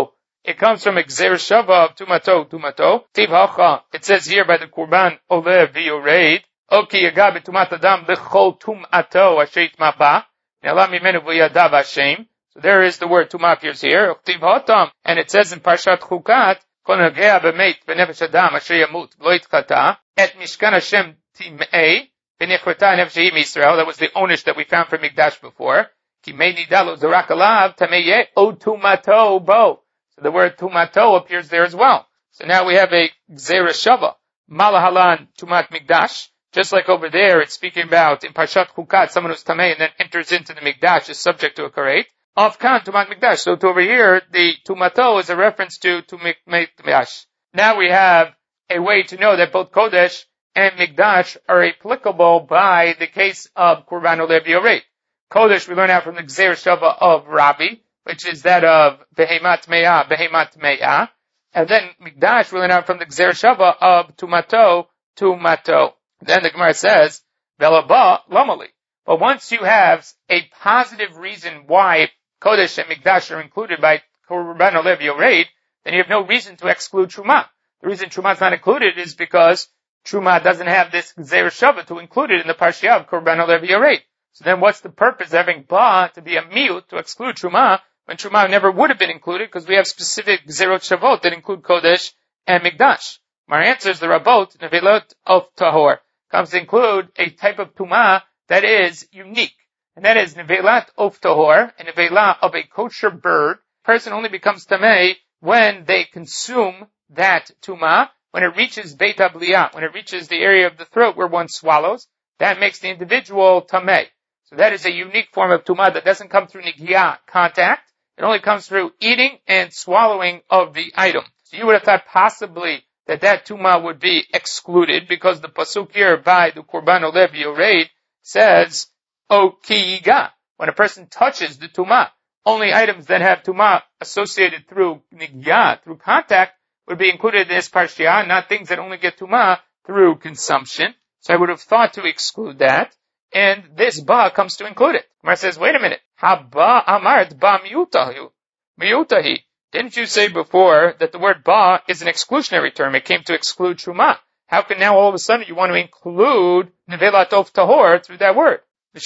it comes from Gzeir Shava of Tumato, Tumato. Tiv Hacha, it says here by the Kurban Olev V'Yoreid, Oki Yagab Tumat Adam B'chol Tumato Asher Yitma Ne'ala Mimenu V'Yadav Hashem. So there is the word Tumah appears here. Tiv Hatam, and it says in Parshat Chukat, Kol Nagea B'Meit B'Nefesh Adam Asher Yamut V'Lo Yitkata, Et Mishkan Hashem Tim'ei B'Nechrata Nefesh Yisrael. That was the onish that we found from Mikdash before. Ki Meini Dalo Zarak Alav Tameye O Tumato Bo. So the word Tumato appears there as well. So now we have a Gzeira Shava. Malahalan Tumat Mikdash. Just like over there, it's speaking about in Parshat Chukat, someone who's Tamei and then enters into the Mikdash is subject to a karet. Of Kan Tumat Mikdash. So to over here, the Tumato is a reference to Tumat Mikdash. Now we have a way to know that both Kodesh and Mikdash are applicable by the case of Kurban Olev V'Yoreid. Kodesh we learn out from the Gzeir Shava of Rabbi, which is that of Behemat Me'ah, Behemat Me'ah. And then Mikdash we learn out from the Gzeir Shava of Tumato, Tumato. Then the Gemara says, Velaba Lamali. But once you have a positive reason why Kodesh and Mikdash are included by Kurban Olev V'Yoreid, then you have no reason to exclude Truma. The reason Truma is not included is because Truma doesn't have this Gzeir Shava to include it in the Parshiah of Kurban Olev V'Yoreid. So then what's the purpose of having Ba to be a miut to exclude Truma when Truma never would have been included because we have specific Gzerot Shavot that include Kodesh and Mikdash. My answer is the Rabot, Nevelot of Tahor, comes to include a type of Tuma that is unique. And that is Nevelat of Tahor, a Nevela of a kosher bird. A person only becomes Tamei when they consume that Tuma, when it reaches Beit HaBliyah, when it reaches the area of the throat where one swallows. That makes the individual Tamei. So that is a unique form of Tumah that doesn't come through Nigiyah, contact. It only comes through eating and swallowing of the item. So you would have thought possibly that that Tumah would be excluded because the Pasuk here by the Kurban Olev V'Yoreid says, O ki yiga. When a person touches the Tumah, only items that have Tumah associated through Nigiyah, through contact, would be included in this Parshiah, not things that only get Tumah through consumption. So I would have thought to exclude that. And this ba comes to include it. Gemara says, wait a minute. Haba amart ba miyutahi. Miyutahi. Didn't you say before that the word ba is an exclusionary term? It came to exclude Truma. How can now all of a sudden you want to include Nevelat of Tahor through that word?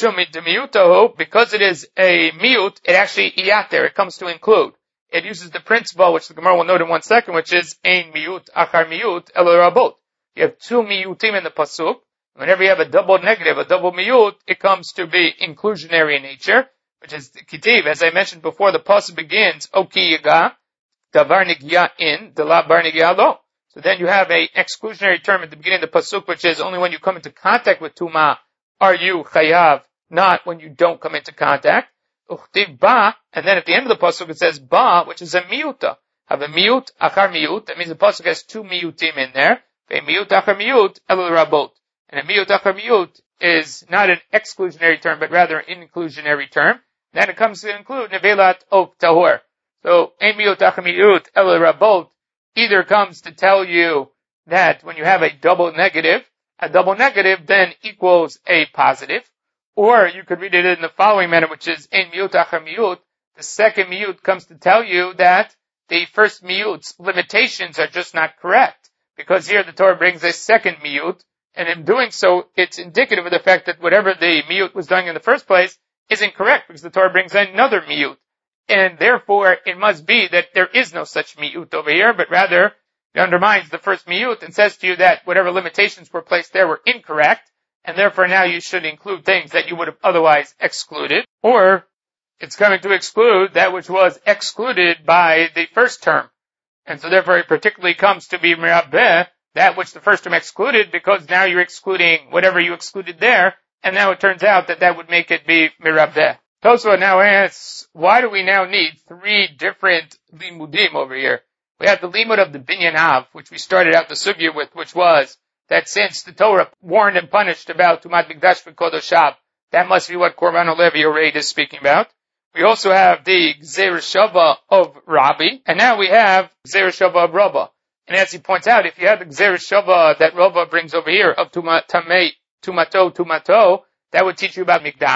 Because it is a miut, it actually iyater, it comes to include. It uses the principle, which the Gemara will note in one second, which is ein miut, achar miut, el rabot. You have two miutim in the pasuk. Whenever you have a double negative, a double miut, it comes to be inclusionary in nature, which is kitiv. As I mentioned before, the pasuk begins, O ki yiga, davar nigya in, dela bar nigya lo. So then you have a exclusionary term at the beginning of the pasuk, which is only when you come into contact with tuma are you chayav, not when you don't come into contact. Uchtiv ba, and then at the end of the pasuk it says ba, which is a miuta. Have a miut, achar miut. That means the pasuk has two miutim in there. Ve miut achar miut, el rabot. And a miut achar miut is not an exclusionary term, but rather an inclusionary term. Then it comes to include nevelat of tahor. So, a miut achar miut, el rabot, either comes to tell you that when you have a double negative, a double negative then equals a positive. Or you could read it in the following manner, which is ein miut achar miut. The second miut comes to tell you that the first miut's limitations are just not correct. Because here the Torah brings a second miut, and in doing so, it's indicative of the fact that whatever the miut was doing in the first place is incorrect, because the Torah brings another miut. And therefore, it must be that there is no such miut over here, but rather, it undermines the first miut and says to you that whatever limitations were placed there were incorrect, and therefore now you should include things that you would have otherwise excluded. Or, it's coming to exclude that which was excluded by the first term. And so therefore it particularly comes to be mirabeh, that which the first term excluded, because now you're excluding whatever you excluded there, and now it turns out that that would make it be mirabeh. Tosfot now asks, why do we now need three different limudim over here? We have the limud of the Binyan Av, which we started out the sugya with, which was that since the Torah warned and punished about Tumat Mikdash v'Kodoshav, that must be what Korban Olev V'Yoreid is speaking about. We also have the Gzeir Shava of Rabbi, and now we have Gzeir Shava of Rabba. And as he points out, if you have the Gzeir Shava that Rabba brings over here of Tumat, Tamei, Tumato, Tumato, that would teach you about Mikdash.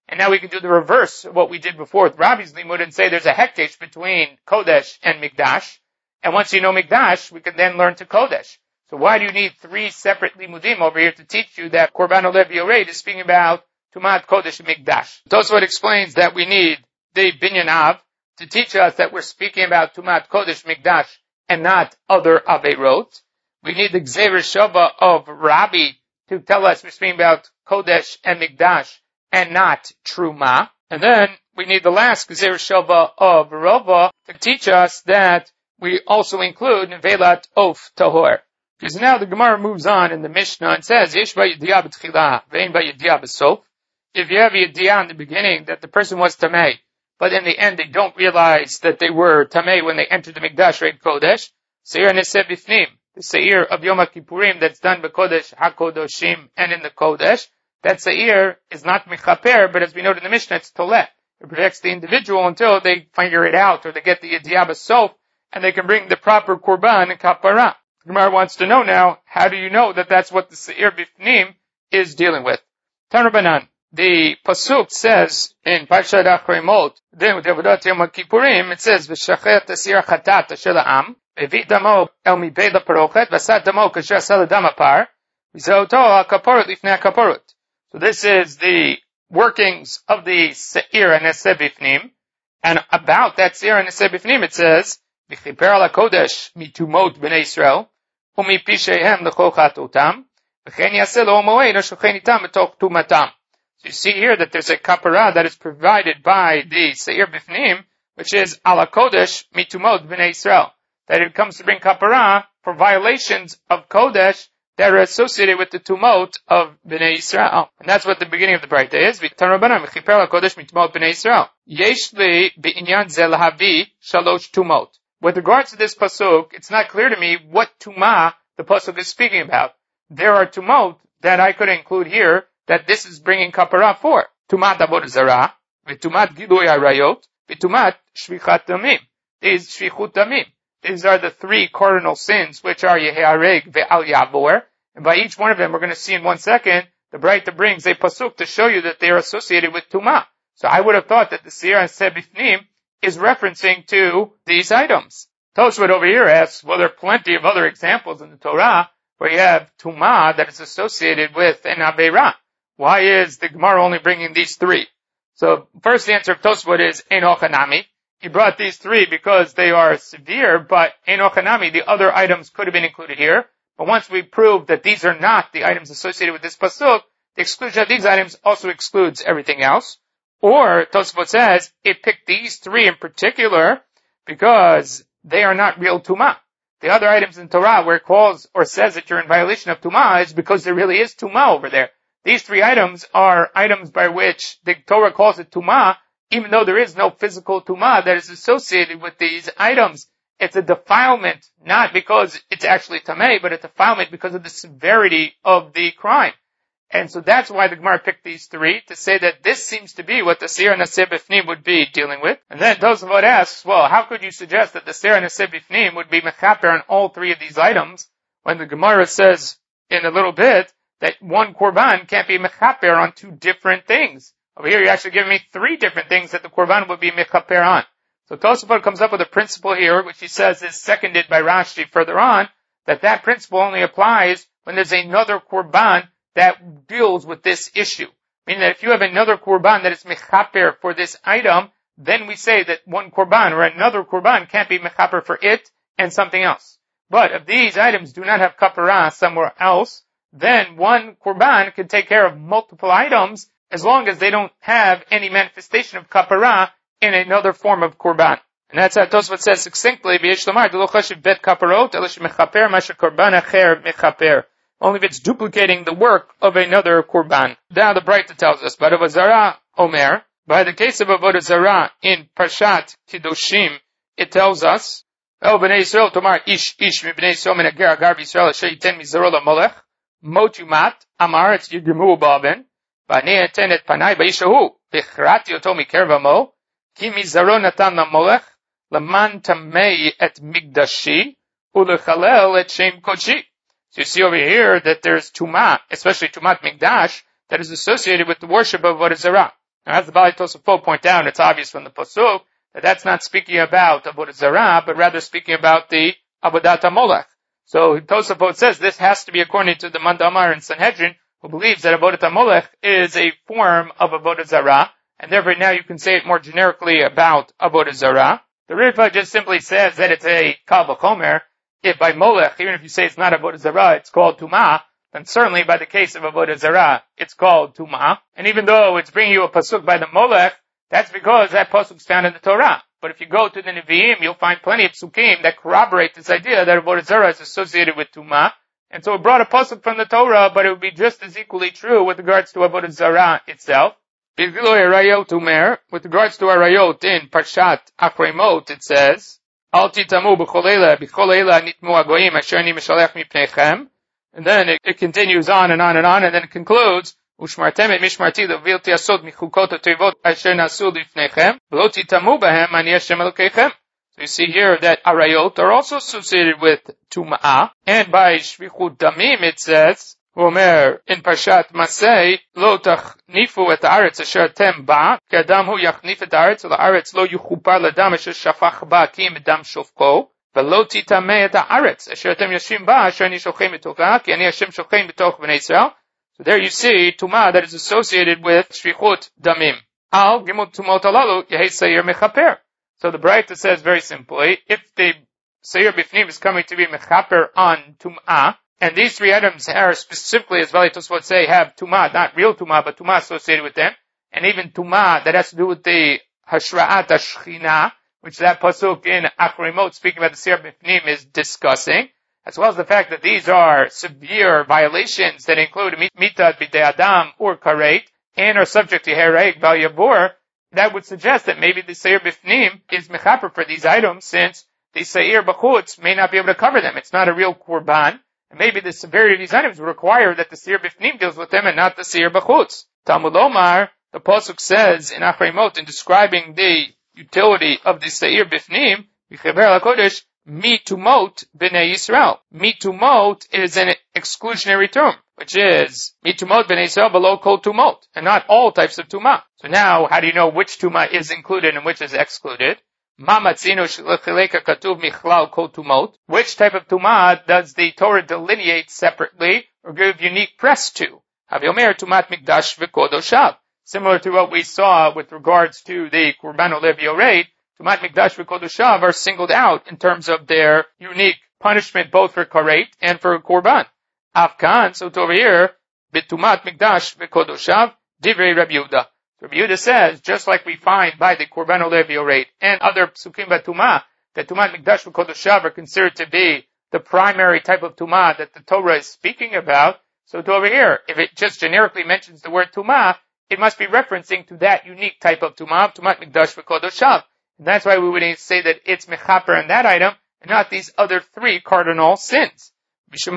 And now we can do the reverse of what we did before with Rabbi's limud and say there's a hekdesh between Kodesh and Mikdash. And once you know Mikdash, we can then learn to Kodesh. So why do you need three separate limudim over here to teach you that Korban Olev Yored is speaking about Tumat Kodesh and Mikdash? Tosfot explains that we need the Binyan Av to teach us that we're speaking about Tumat Kodesh Mikdash and not other Aveirot. We need the Gzeir Shava of Rabbi to tell us we're speaking about Kodesh and Mikdash and not Truma. And then we need the last Gzeir Shava of Rava to teach us that we also include Nevelat Of Tahor. Because now the Gemara moves on in the Mishnah and says, Yesh ba'yediyah b'tchila, ve'en ba'yediyah b'sof. If you have a yediyah in the beginning that the person was tamei, but in the end they don't realize that they were tamei when they entered the Mikdash Reid Kodesh, Seir neseh bifnim, the Seir of Yom HaKippurim that's done b'Kodesh HaKodoshim and in the Kodesh, that Seir is not mechaper, but as we noted in the Mishnah, it's toleh. It protects the individual until they figure it out or they get the yediyah b'sof and they can bring the proper korban and kapara. Gemara wants to know now, how do you know that that's what the Seir Bifnim is dealing with? Tanabanan, the Pasuk says in Parshat Achrei Mot, then Devadat Yom HaKippurim, it says, V'shachet Seir Chatat Asher La'am, V'vi Damo El Mibei LaParochet, V'asat Damo Kasher Asel Dam Apar, V'zeoto HaKaporot Lifnei HaKaporot. So this is the workings of the Seir and Neseh Bifnim, and about that Seir and Neseh Bifnim it says, V'chiper Ala Kodesh Mitumot B'nei Yisrael, so you see here that there's a kapara that is provided by the Seir Bifnim, which is ala kodesh mitumot b'nei Yisrael. That it comes to bring kapara for violations of kodesh that are associated with the tumot of b'nei Yisrael. And that's what the beginning of the Braita is. V'tan Rabbanan v'chiper ala kodesh mitumot b'nei Yisrael. Yesh li b'inyan ze lahavi shalosh tumot. With regards to this pasuk, it's not clear to me what tumah the pasuk is speaking about. There are tumot that I could include here that this is bringing kapara for. Tumat avodah zarah, v'tumat gilui harayot, v'tumat shvichat damim. These shvichut damim. These are the three cardinal sins which are yehareg ve'al yavor. And by each one of them, we're going to see in one second, the Braita brings a pasuk to show you that they are associated with tumah. So I would have thought that the Seir and Sebifnim is referencing to these items. Tosfot over here asks, well, there are plenty of other examples in the Torah where you have tumah that is associated with an aveira. Why is the Gemara only bringing these three? So first the answer of Tosfot is Enoch Hanami. He brought these three because they are severe, but Enoch Hanami, the other items could have been included here. But once we prove that these are not the items associated with this pasuk, the exclusion of these items also excludes everything else. Or, Tosfot says, it picked these three in particular because they are not real tumah. The other items in Torah where it calls or says that you're in violation of tumah is because there really is tumah over there. These three items are items by which the Torah calls it tumah, even though there is no physical tumah that is associated with these items. It's a defilement, not because it's actually tameh, but a defilement because of the severity of the crime. And so that's why the Gemara picked these three, to say that this seems to be what the Seir and Neseh Bifnim would be dealing with. And then Tosfot asks, well, how could you suggest that the Seir and Neseh Bifnim would be mechaper on all three of these items, when the Gemara says in a little bit that one korban can't be mechaper on two different things? Over here you're actually giving me three different things that the korban would be mechaper on. So Tosfot comes up with a principle here, which he says is seconded by Rashi further on, that that principle only applies when there's another korban that deals with this issue. Meaning that if you have another korban that is mechaper for this item, then we say that one korban or another korban can't be mechaper for it and something else. But if these items do not have kapara somewhere else, then one korban can take care of multiple items as long as they don't have any manifestation of kapara in another form of korban. And that's how Tosfot says succinctly, B'yesh lomar, d'lo chashiv bet kaparot, elish mechaper, masha korban acher mechaper. Only if it's duplicating the work of another korban. Now the Braita tells us, but Avodah Zarah Omer, by the case of Avodah Zarah in Parshat Kedoshim, it tells us, El b'nei Yisrael tomar ish ish mi b'nei Yisrael min agar agar b'Yisrael asher yiten mizaro lamolech, mot yumat, amar etz yigemu ba'aben, v'anei eten et panai ba'ishahu, v'chrati oto mikerv amo, ki mizaro natan lamolech, laman tamei et migdashi, u'lechalel et shem kodshi. So you see over here that there's tumah, especially tumat mikdash, that is associated with the worship of Avodah Zarah. Now, as the Bali Tosafot point out, it's obvious from the Pasuk that that's not speaking about Avodah Zarah, but rather speaking about the Avodat HaMolech. So Tosafot says this has to be according to the Mandamar and Sanhedrin, who believes that Avodat HaMolech is a form of Avodah Zarah, and therefore now you can say it more generically about Avodah Zarah. The Ritva just simply says that it's a Kal V'chomer. If by Molech, even if you say it's not Avodah Zarah, it's called Tumah, then certainly by the case of Avodah Zarah, it's called Tumah. And even though it's bringing you a pasuk by the Molech, that's because that pasuk is found in the Torah. But if you go to the Nevi'im, you'll find plenty of psukim that corroborate this idea that Avodah Zarah is associated with Tumah. And so it brought a pasuk from the Torah, but it would be just as equally true with regards to Avodah Zarah itself. With regards to Arayot in Parshat Achrei, it says, Al titamu b'chol eila, b'chol eila nitmu agoyim asher ani mishalech mipneichem. And then it, it continues on and on and on, and then it concludes, Ushmartem et mishmarti levilti asod michukot ha'tevot asher nasu lifneichem, v'lo titamu b'hem ani Hashem Elokeichem. So you see here that Arayot are also associated with Tum'ah, and by Shvichut Damim it says, Omer in Parshat Masei, Lo tachnifu et haaretz asher tem ba, ki adam hu yachnif et haaretz, u'la'aretz lo yuchupar ladam asher shafach ba ki im dam shofko, ve'lo titameh et haaretz asher tem yashim ba asher ani shochem betocha, ki ani Hashem shochem betoch b'nei Yisrael. So there you see Tumah that is associated with Shvichut Damim. Al gimel tumot alalu yehei seir mechaper. So the Braita says very simply, if the seir bifnim is coming to be mechaper on Tum'ah, and these three items are specifically, as Vali Tosfot say, have Tumah, not real Tumah, but Tumah associated with them, and even Tumah that has to do with the Hashra'at HaShechina, which that pasuk in Achrei speaking about the seir bifnim is discussing, as well as the fact that these are severe violations that include mitat b'dei adam or karet, and are subject to hereg bal yabur, that would suggest that maybe the seir bifnim is mechaper for these items, since the seir b'chutz may not be able to cover them. It's not a real korban, and maybe the severity of these items would require that the seir bifnim deals with them and not the seir b'chutz. Talmud Omar, the pasuk says in Achrei Mot, in describing the utility of the seir bifnim, v'cheber lakodesh, mi tumot b'nei Yisrael. Mi tumot is an exclusionary term, which is mi tumot b'nei Yisrael below kol tumot, and not all types of tumah. So now, how do you know which tumah is included and which is excluded? Ma matzinu sh'lechileka katuv michlal kol tumot. Which type of tumah does the Torah delineate separately or give unique press to? Havyomer tumat mikdash v'kodoshav. Similar to what we saw with regards to the Kurban Olev Yored, Tumat Mikdash v'Kodoshav are singled out in terms of their unique punishment both for Karet and for Korban. Afkan, so over here, B'Tumat Mikdash v'Kodoshav, Divrei Rabbi Yehuda. Rabbi Yehuda says, just like we find by the Korban Olev Yored and other Psukim B'Tumah, that Tumat Mikdash v'Kodoshav are considered to be the primary type of Tumah that the Torah is speaking about. So to over here, if it just generically mentions the word Tumah, it must be referencing to that unique type of Tumah, Tumat Mikdash v'Kodoshav. And that's why we would say that it's mechaper in that item, and not these other three cardinal sins. You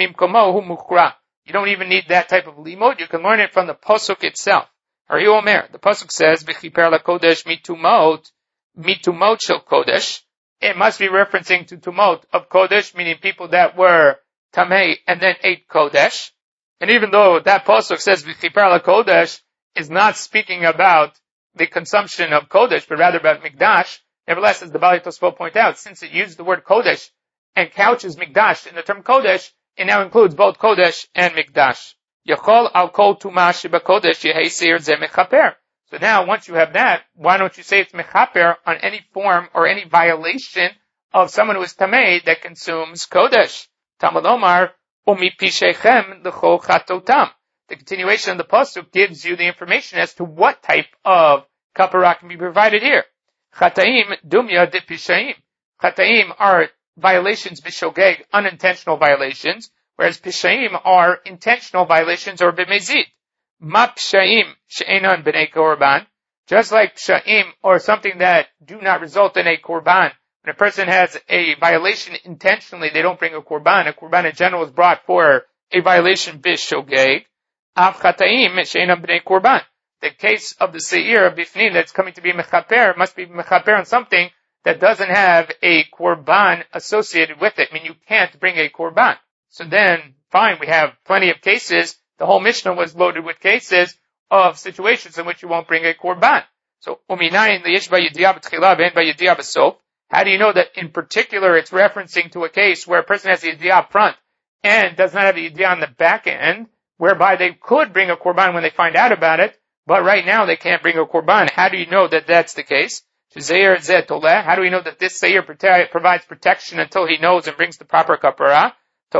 don't even need that type of limud. You can learn it from the pasuk itself. Ari Omer, the pasuk says, "V'chiper lakodesh mitumot, mitumot shel kodesh." It must be referencing to tumot of kodesh, meaning people that were tamei and then ate kodesh. And even though that pasuk says "V'chiper lakodesh" is not speaking about the consumption of Kodesh, but rather about Mikdash, nevertheless, as the Bali Tosfot point out, since it used the word Kodesh and couches Mikdash in the term Kodesh, it now includes both Kodesh and Mikdash. Yachol al kol tumah sheba Kodesh yehei seir ze mechaper. So now, once you have that, why don't you say it's mechaper on any form or any violation of someone who is tamei that consumes Kodesh? Talmud Omar, umi pisheichem l'chol chatotam. The continuation of the pasuk gives you the information as to what type of kapara can be provided here. Chataim dumya de pishaim. Chataim are violations b'shogeg, unintentional violations, whereas pishaim are intentional violations or b'mezid. Ma pishaim she'enan b'nei korban. Just like pishaim or something that do not result in a korban. When a person has a violation intentionally, they don't bring a korban. A korban in general is brought for a violation b'shogeg. Av chataim she'enam b'nei korban. The case of the seir bifnim that's coming to be mechaper must be mechaper on something that doesn't have a korban associated with it. I mean, you can't bring a korban. So then, fine, we have plenty of cases. The whole Mishnah was loaded with cases of situations in which you won't bring a korban. So, uminayin liyesh b'yediyah b'tchila v'en b'yediyah b'sof. How do you know that in particular it's referencing to a case where a person has the yediyah up front and does not have the yediyah on the back end, whereby they could bring a korban when they find out about it, but right now they can't bring a korban? How do you know that that's the case? How do we know that this seir provides protection until he knows and brings the proper kapara?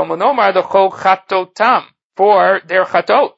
For their chatot.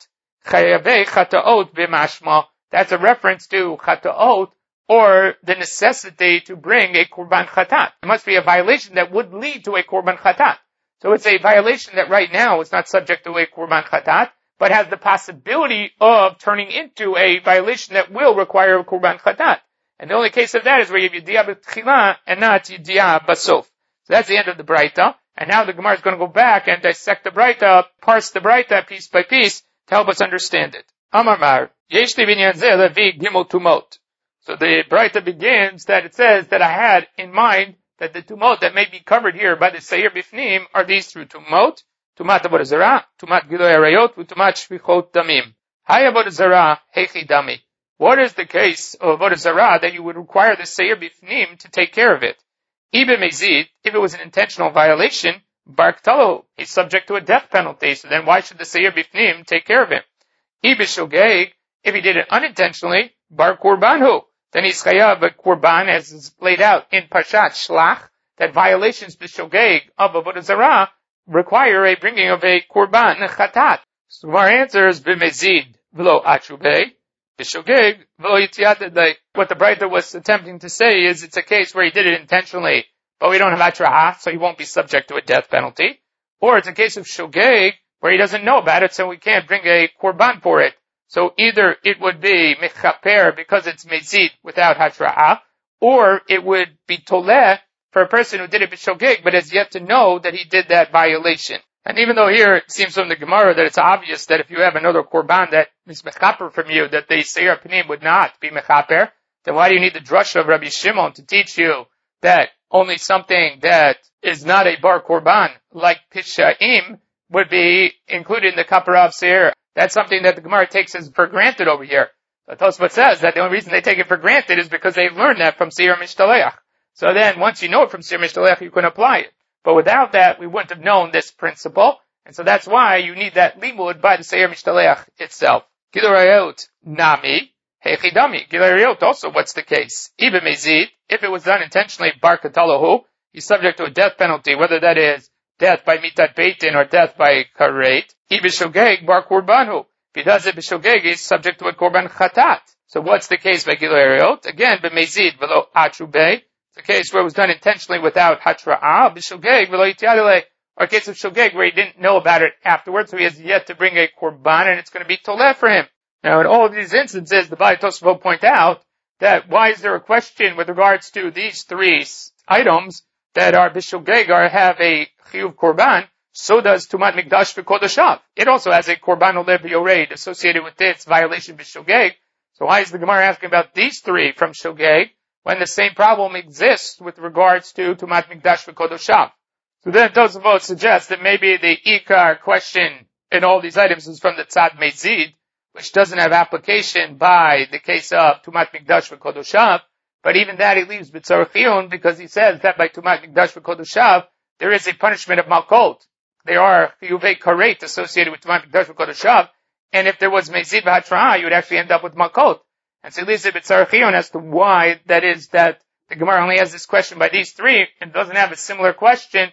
That's a reference to chataot, or the necessity to bring a korban chatat. It must be a violation that would lead to a korban chatat. So it's a violation that right now is not subject to a korban chatat, but has the possibility of turning into a violation that will require a korban chatat. And the only case of that is where you have yediyah b'tchila and not yediyah b'sof. So that's the end of the Braita. And now the Gemara is going to go back and dissect the Braita, parse the Braita piece by piece to help us understand it. Amar Mar, yesh li binyan zeh levi gimel tumot. So the Braita begins that it says that I had in mind that the tumot that may be covered here by the Seir Bifnim are these three tumot: tumat avodah zarah, tumat gilui arayot, utumat shvichot damim. Hay avodah zarah, hechi dami. What is the case of avodah zarah that you would require the Seir Bifnim to take care of it? Ibe mezid, if it was an intentional violation, bar ktalo, he's subject to a death penalty, so then why should the Seir Bifnim take care of him? Ibe shogeg, if he did it unintentionally, bar korbanhu, then he's chayav a korban, as is laid out in Parshat Shlach, that violations b'shogeg of avodah zarah require a bringing of a korban chatat. So our answer is b'mezid v'lo achubei, b'shogeg v'lo yitiyadei. What the Braita was attempting to say is it's a case where he did it intentionally, but we don't have atrahah, so he won't be subject to a death penalty. Or it's a case of shogeg, where he doesn't know about it, so we can't bring a korban for it. So either it would be mechaper because it's mezid without hatra'ah, or it would be toleh for a person who did it b'shogeg but has yet to know that he did that violation. And even though here it seems from the Gemara that it's obvious that if you have another korban that is mechaper from you, that the Seir Pnim would not be mechaper, then why do you need the drasha of Rabbi Shimon to teach you that only something that is not a bar korban, like pishaim, would be included in the kapara of Seir? That's something that the Gemara takes as for granted over here. But Tosfot says that the only reason they take it for granted is because they've learned that from Seir Mishtaleach. So then, once you know it from Seir Mishtaleach, you can apply it. But without that, we wouldn't have known this principle. And so that's why you need that limud by the Seir Mishtaleach itself. Gilurayot nami, hechidami. Gilurayot also, what's the case? Ibe mezid, if it was done intentionally, bar katalahu, he's subject to a death penalty, whether that is death by mitat beitin or death by karet. Ibishogeg bar korbanhu. If he does it b'shogeg, he's subject to a korban chatat. So what's the case by Gilui? Again, b'mezid v'lo atrubei. It's a case where it was done intentionally without hatra'ah. B'shogeg v'lo yitiyadele. Or a case of shogeg where he didn't know about it afterwards, so he has yet to bring a korban, and it's going to be toleh for him. Now, in all of these instances, the Baalei Tosafot point out that why is there a question with regards to these three items that are b'shogeg or have a chiyuv korban? So does Tumat Mikdash v'Kodoshav. It also has a Korban Olev Yoreid associated with its violation b'Shogeg. So why is the Gemara asking about these three from Shogeg when the same problem exists with regards to Tumat Mikdash v'Kodoshav? So then Tosafot suggests that maybe the Ikar question in all these items is from the Tzad Mezid, which doesn't have application by the case of Tumat Mikdash v'Kodoshav, but even that he leaves b'Tzarech Iyun because he says that by Tumat Mikdash v'Kodoshav there is a punishment of Malkot. There are chiyuvei karet associated with Tumat Mikdash v'Kodoshav, and if there was mezid v'hatra'ah, you would actually end up with makot. And so he leaves it b'tzarech iyun as to why that is that the Gemara only has this question by these three, and doesn't have a similar question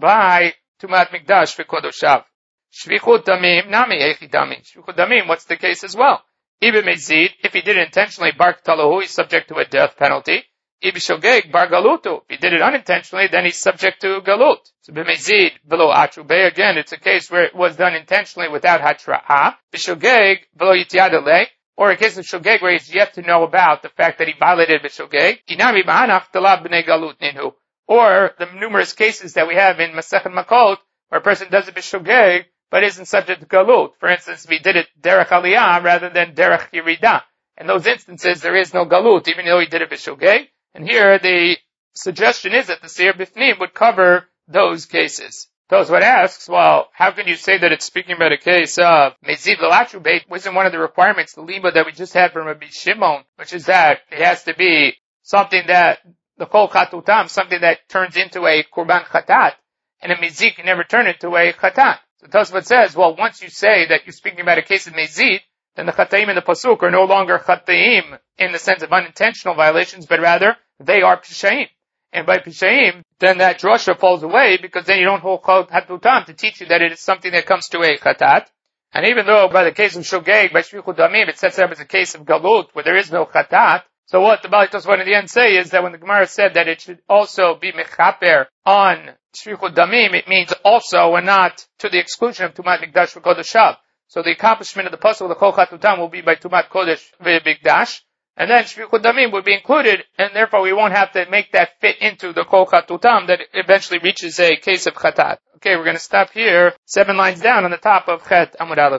by Tumat Mikdash v'Kodoshav. Shvichut damim, nami echi damim. Shvichut damim, what's the case as well? Ibe mezid, if he did it intentionally, bar ktalahu, he's subject to a death penalty. Ibe shogeg, bar galutu. If he did it unintentionally, then he's subject to galut. So b'mezid, v'lo atrubei, again, it's a case where it was done intentionally without hatra'ah. B'shogeg, v'lo yitiyadalei, or a case of shogeg where he's yet to know about the fact that he violated b'shogeg. Inami b'hanach talab b'nei galut ninhu. Or the numerous cases that we have in Masechet Makot, where a person does it b'shogeg, but isn't subject to galut. For instance, if he did it derech aliyah rather than derech yirida. In those instances, there is no galut, even though he did it b'shogeg. And here, the suggestion is that the Seir Bifnim would cover those cases. Tosfot asks, well, how can you say that it's speaking about a case of Meziv L'Latru Beit? Wasn't one of the requirements, the Lima that we just had from Rabbi Shimon, which is that it has to be something that, the Kol Chatutam, something that turns into a Korban Chatat, and a Mezik can never turn into a Chatat. So Tosfot says, well, once you say that you're speaking about a case of Mezid, then the Chataim in the Pasuk are no longer Chataim in the sense of unintentional violations, but rather they are Pishaim. And by Pishaim, then that drasha falls away because then you don't hold Kol Chatutam to teach you that it is something that comes to a Chatat. And even though by the case of Shogeg, by Shvichut Damim, it sets it up as a case of Galut where there is no Chatat. So what the Baalei Tosfot in the end say is that when the Gemara said that it should also be Mechaper on Shvichut Damim, it means also and not to the exclusion of Tumat Mikdash v'Kodeshav. So the accomplishment of the Pasuk of the Kol Chatutam will be by Tumat Kodesh v'Mikdash. And then Shvichut Damim would be included, and therefore we won't have to make that fit into the Kol Chatutam that eventually reaches a case of Chatat. Okay, we're going to stop here, seven lines down on the top of Chet Amud Aleph.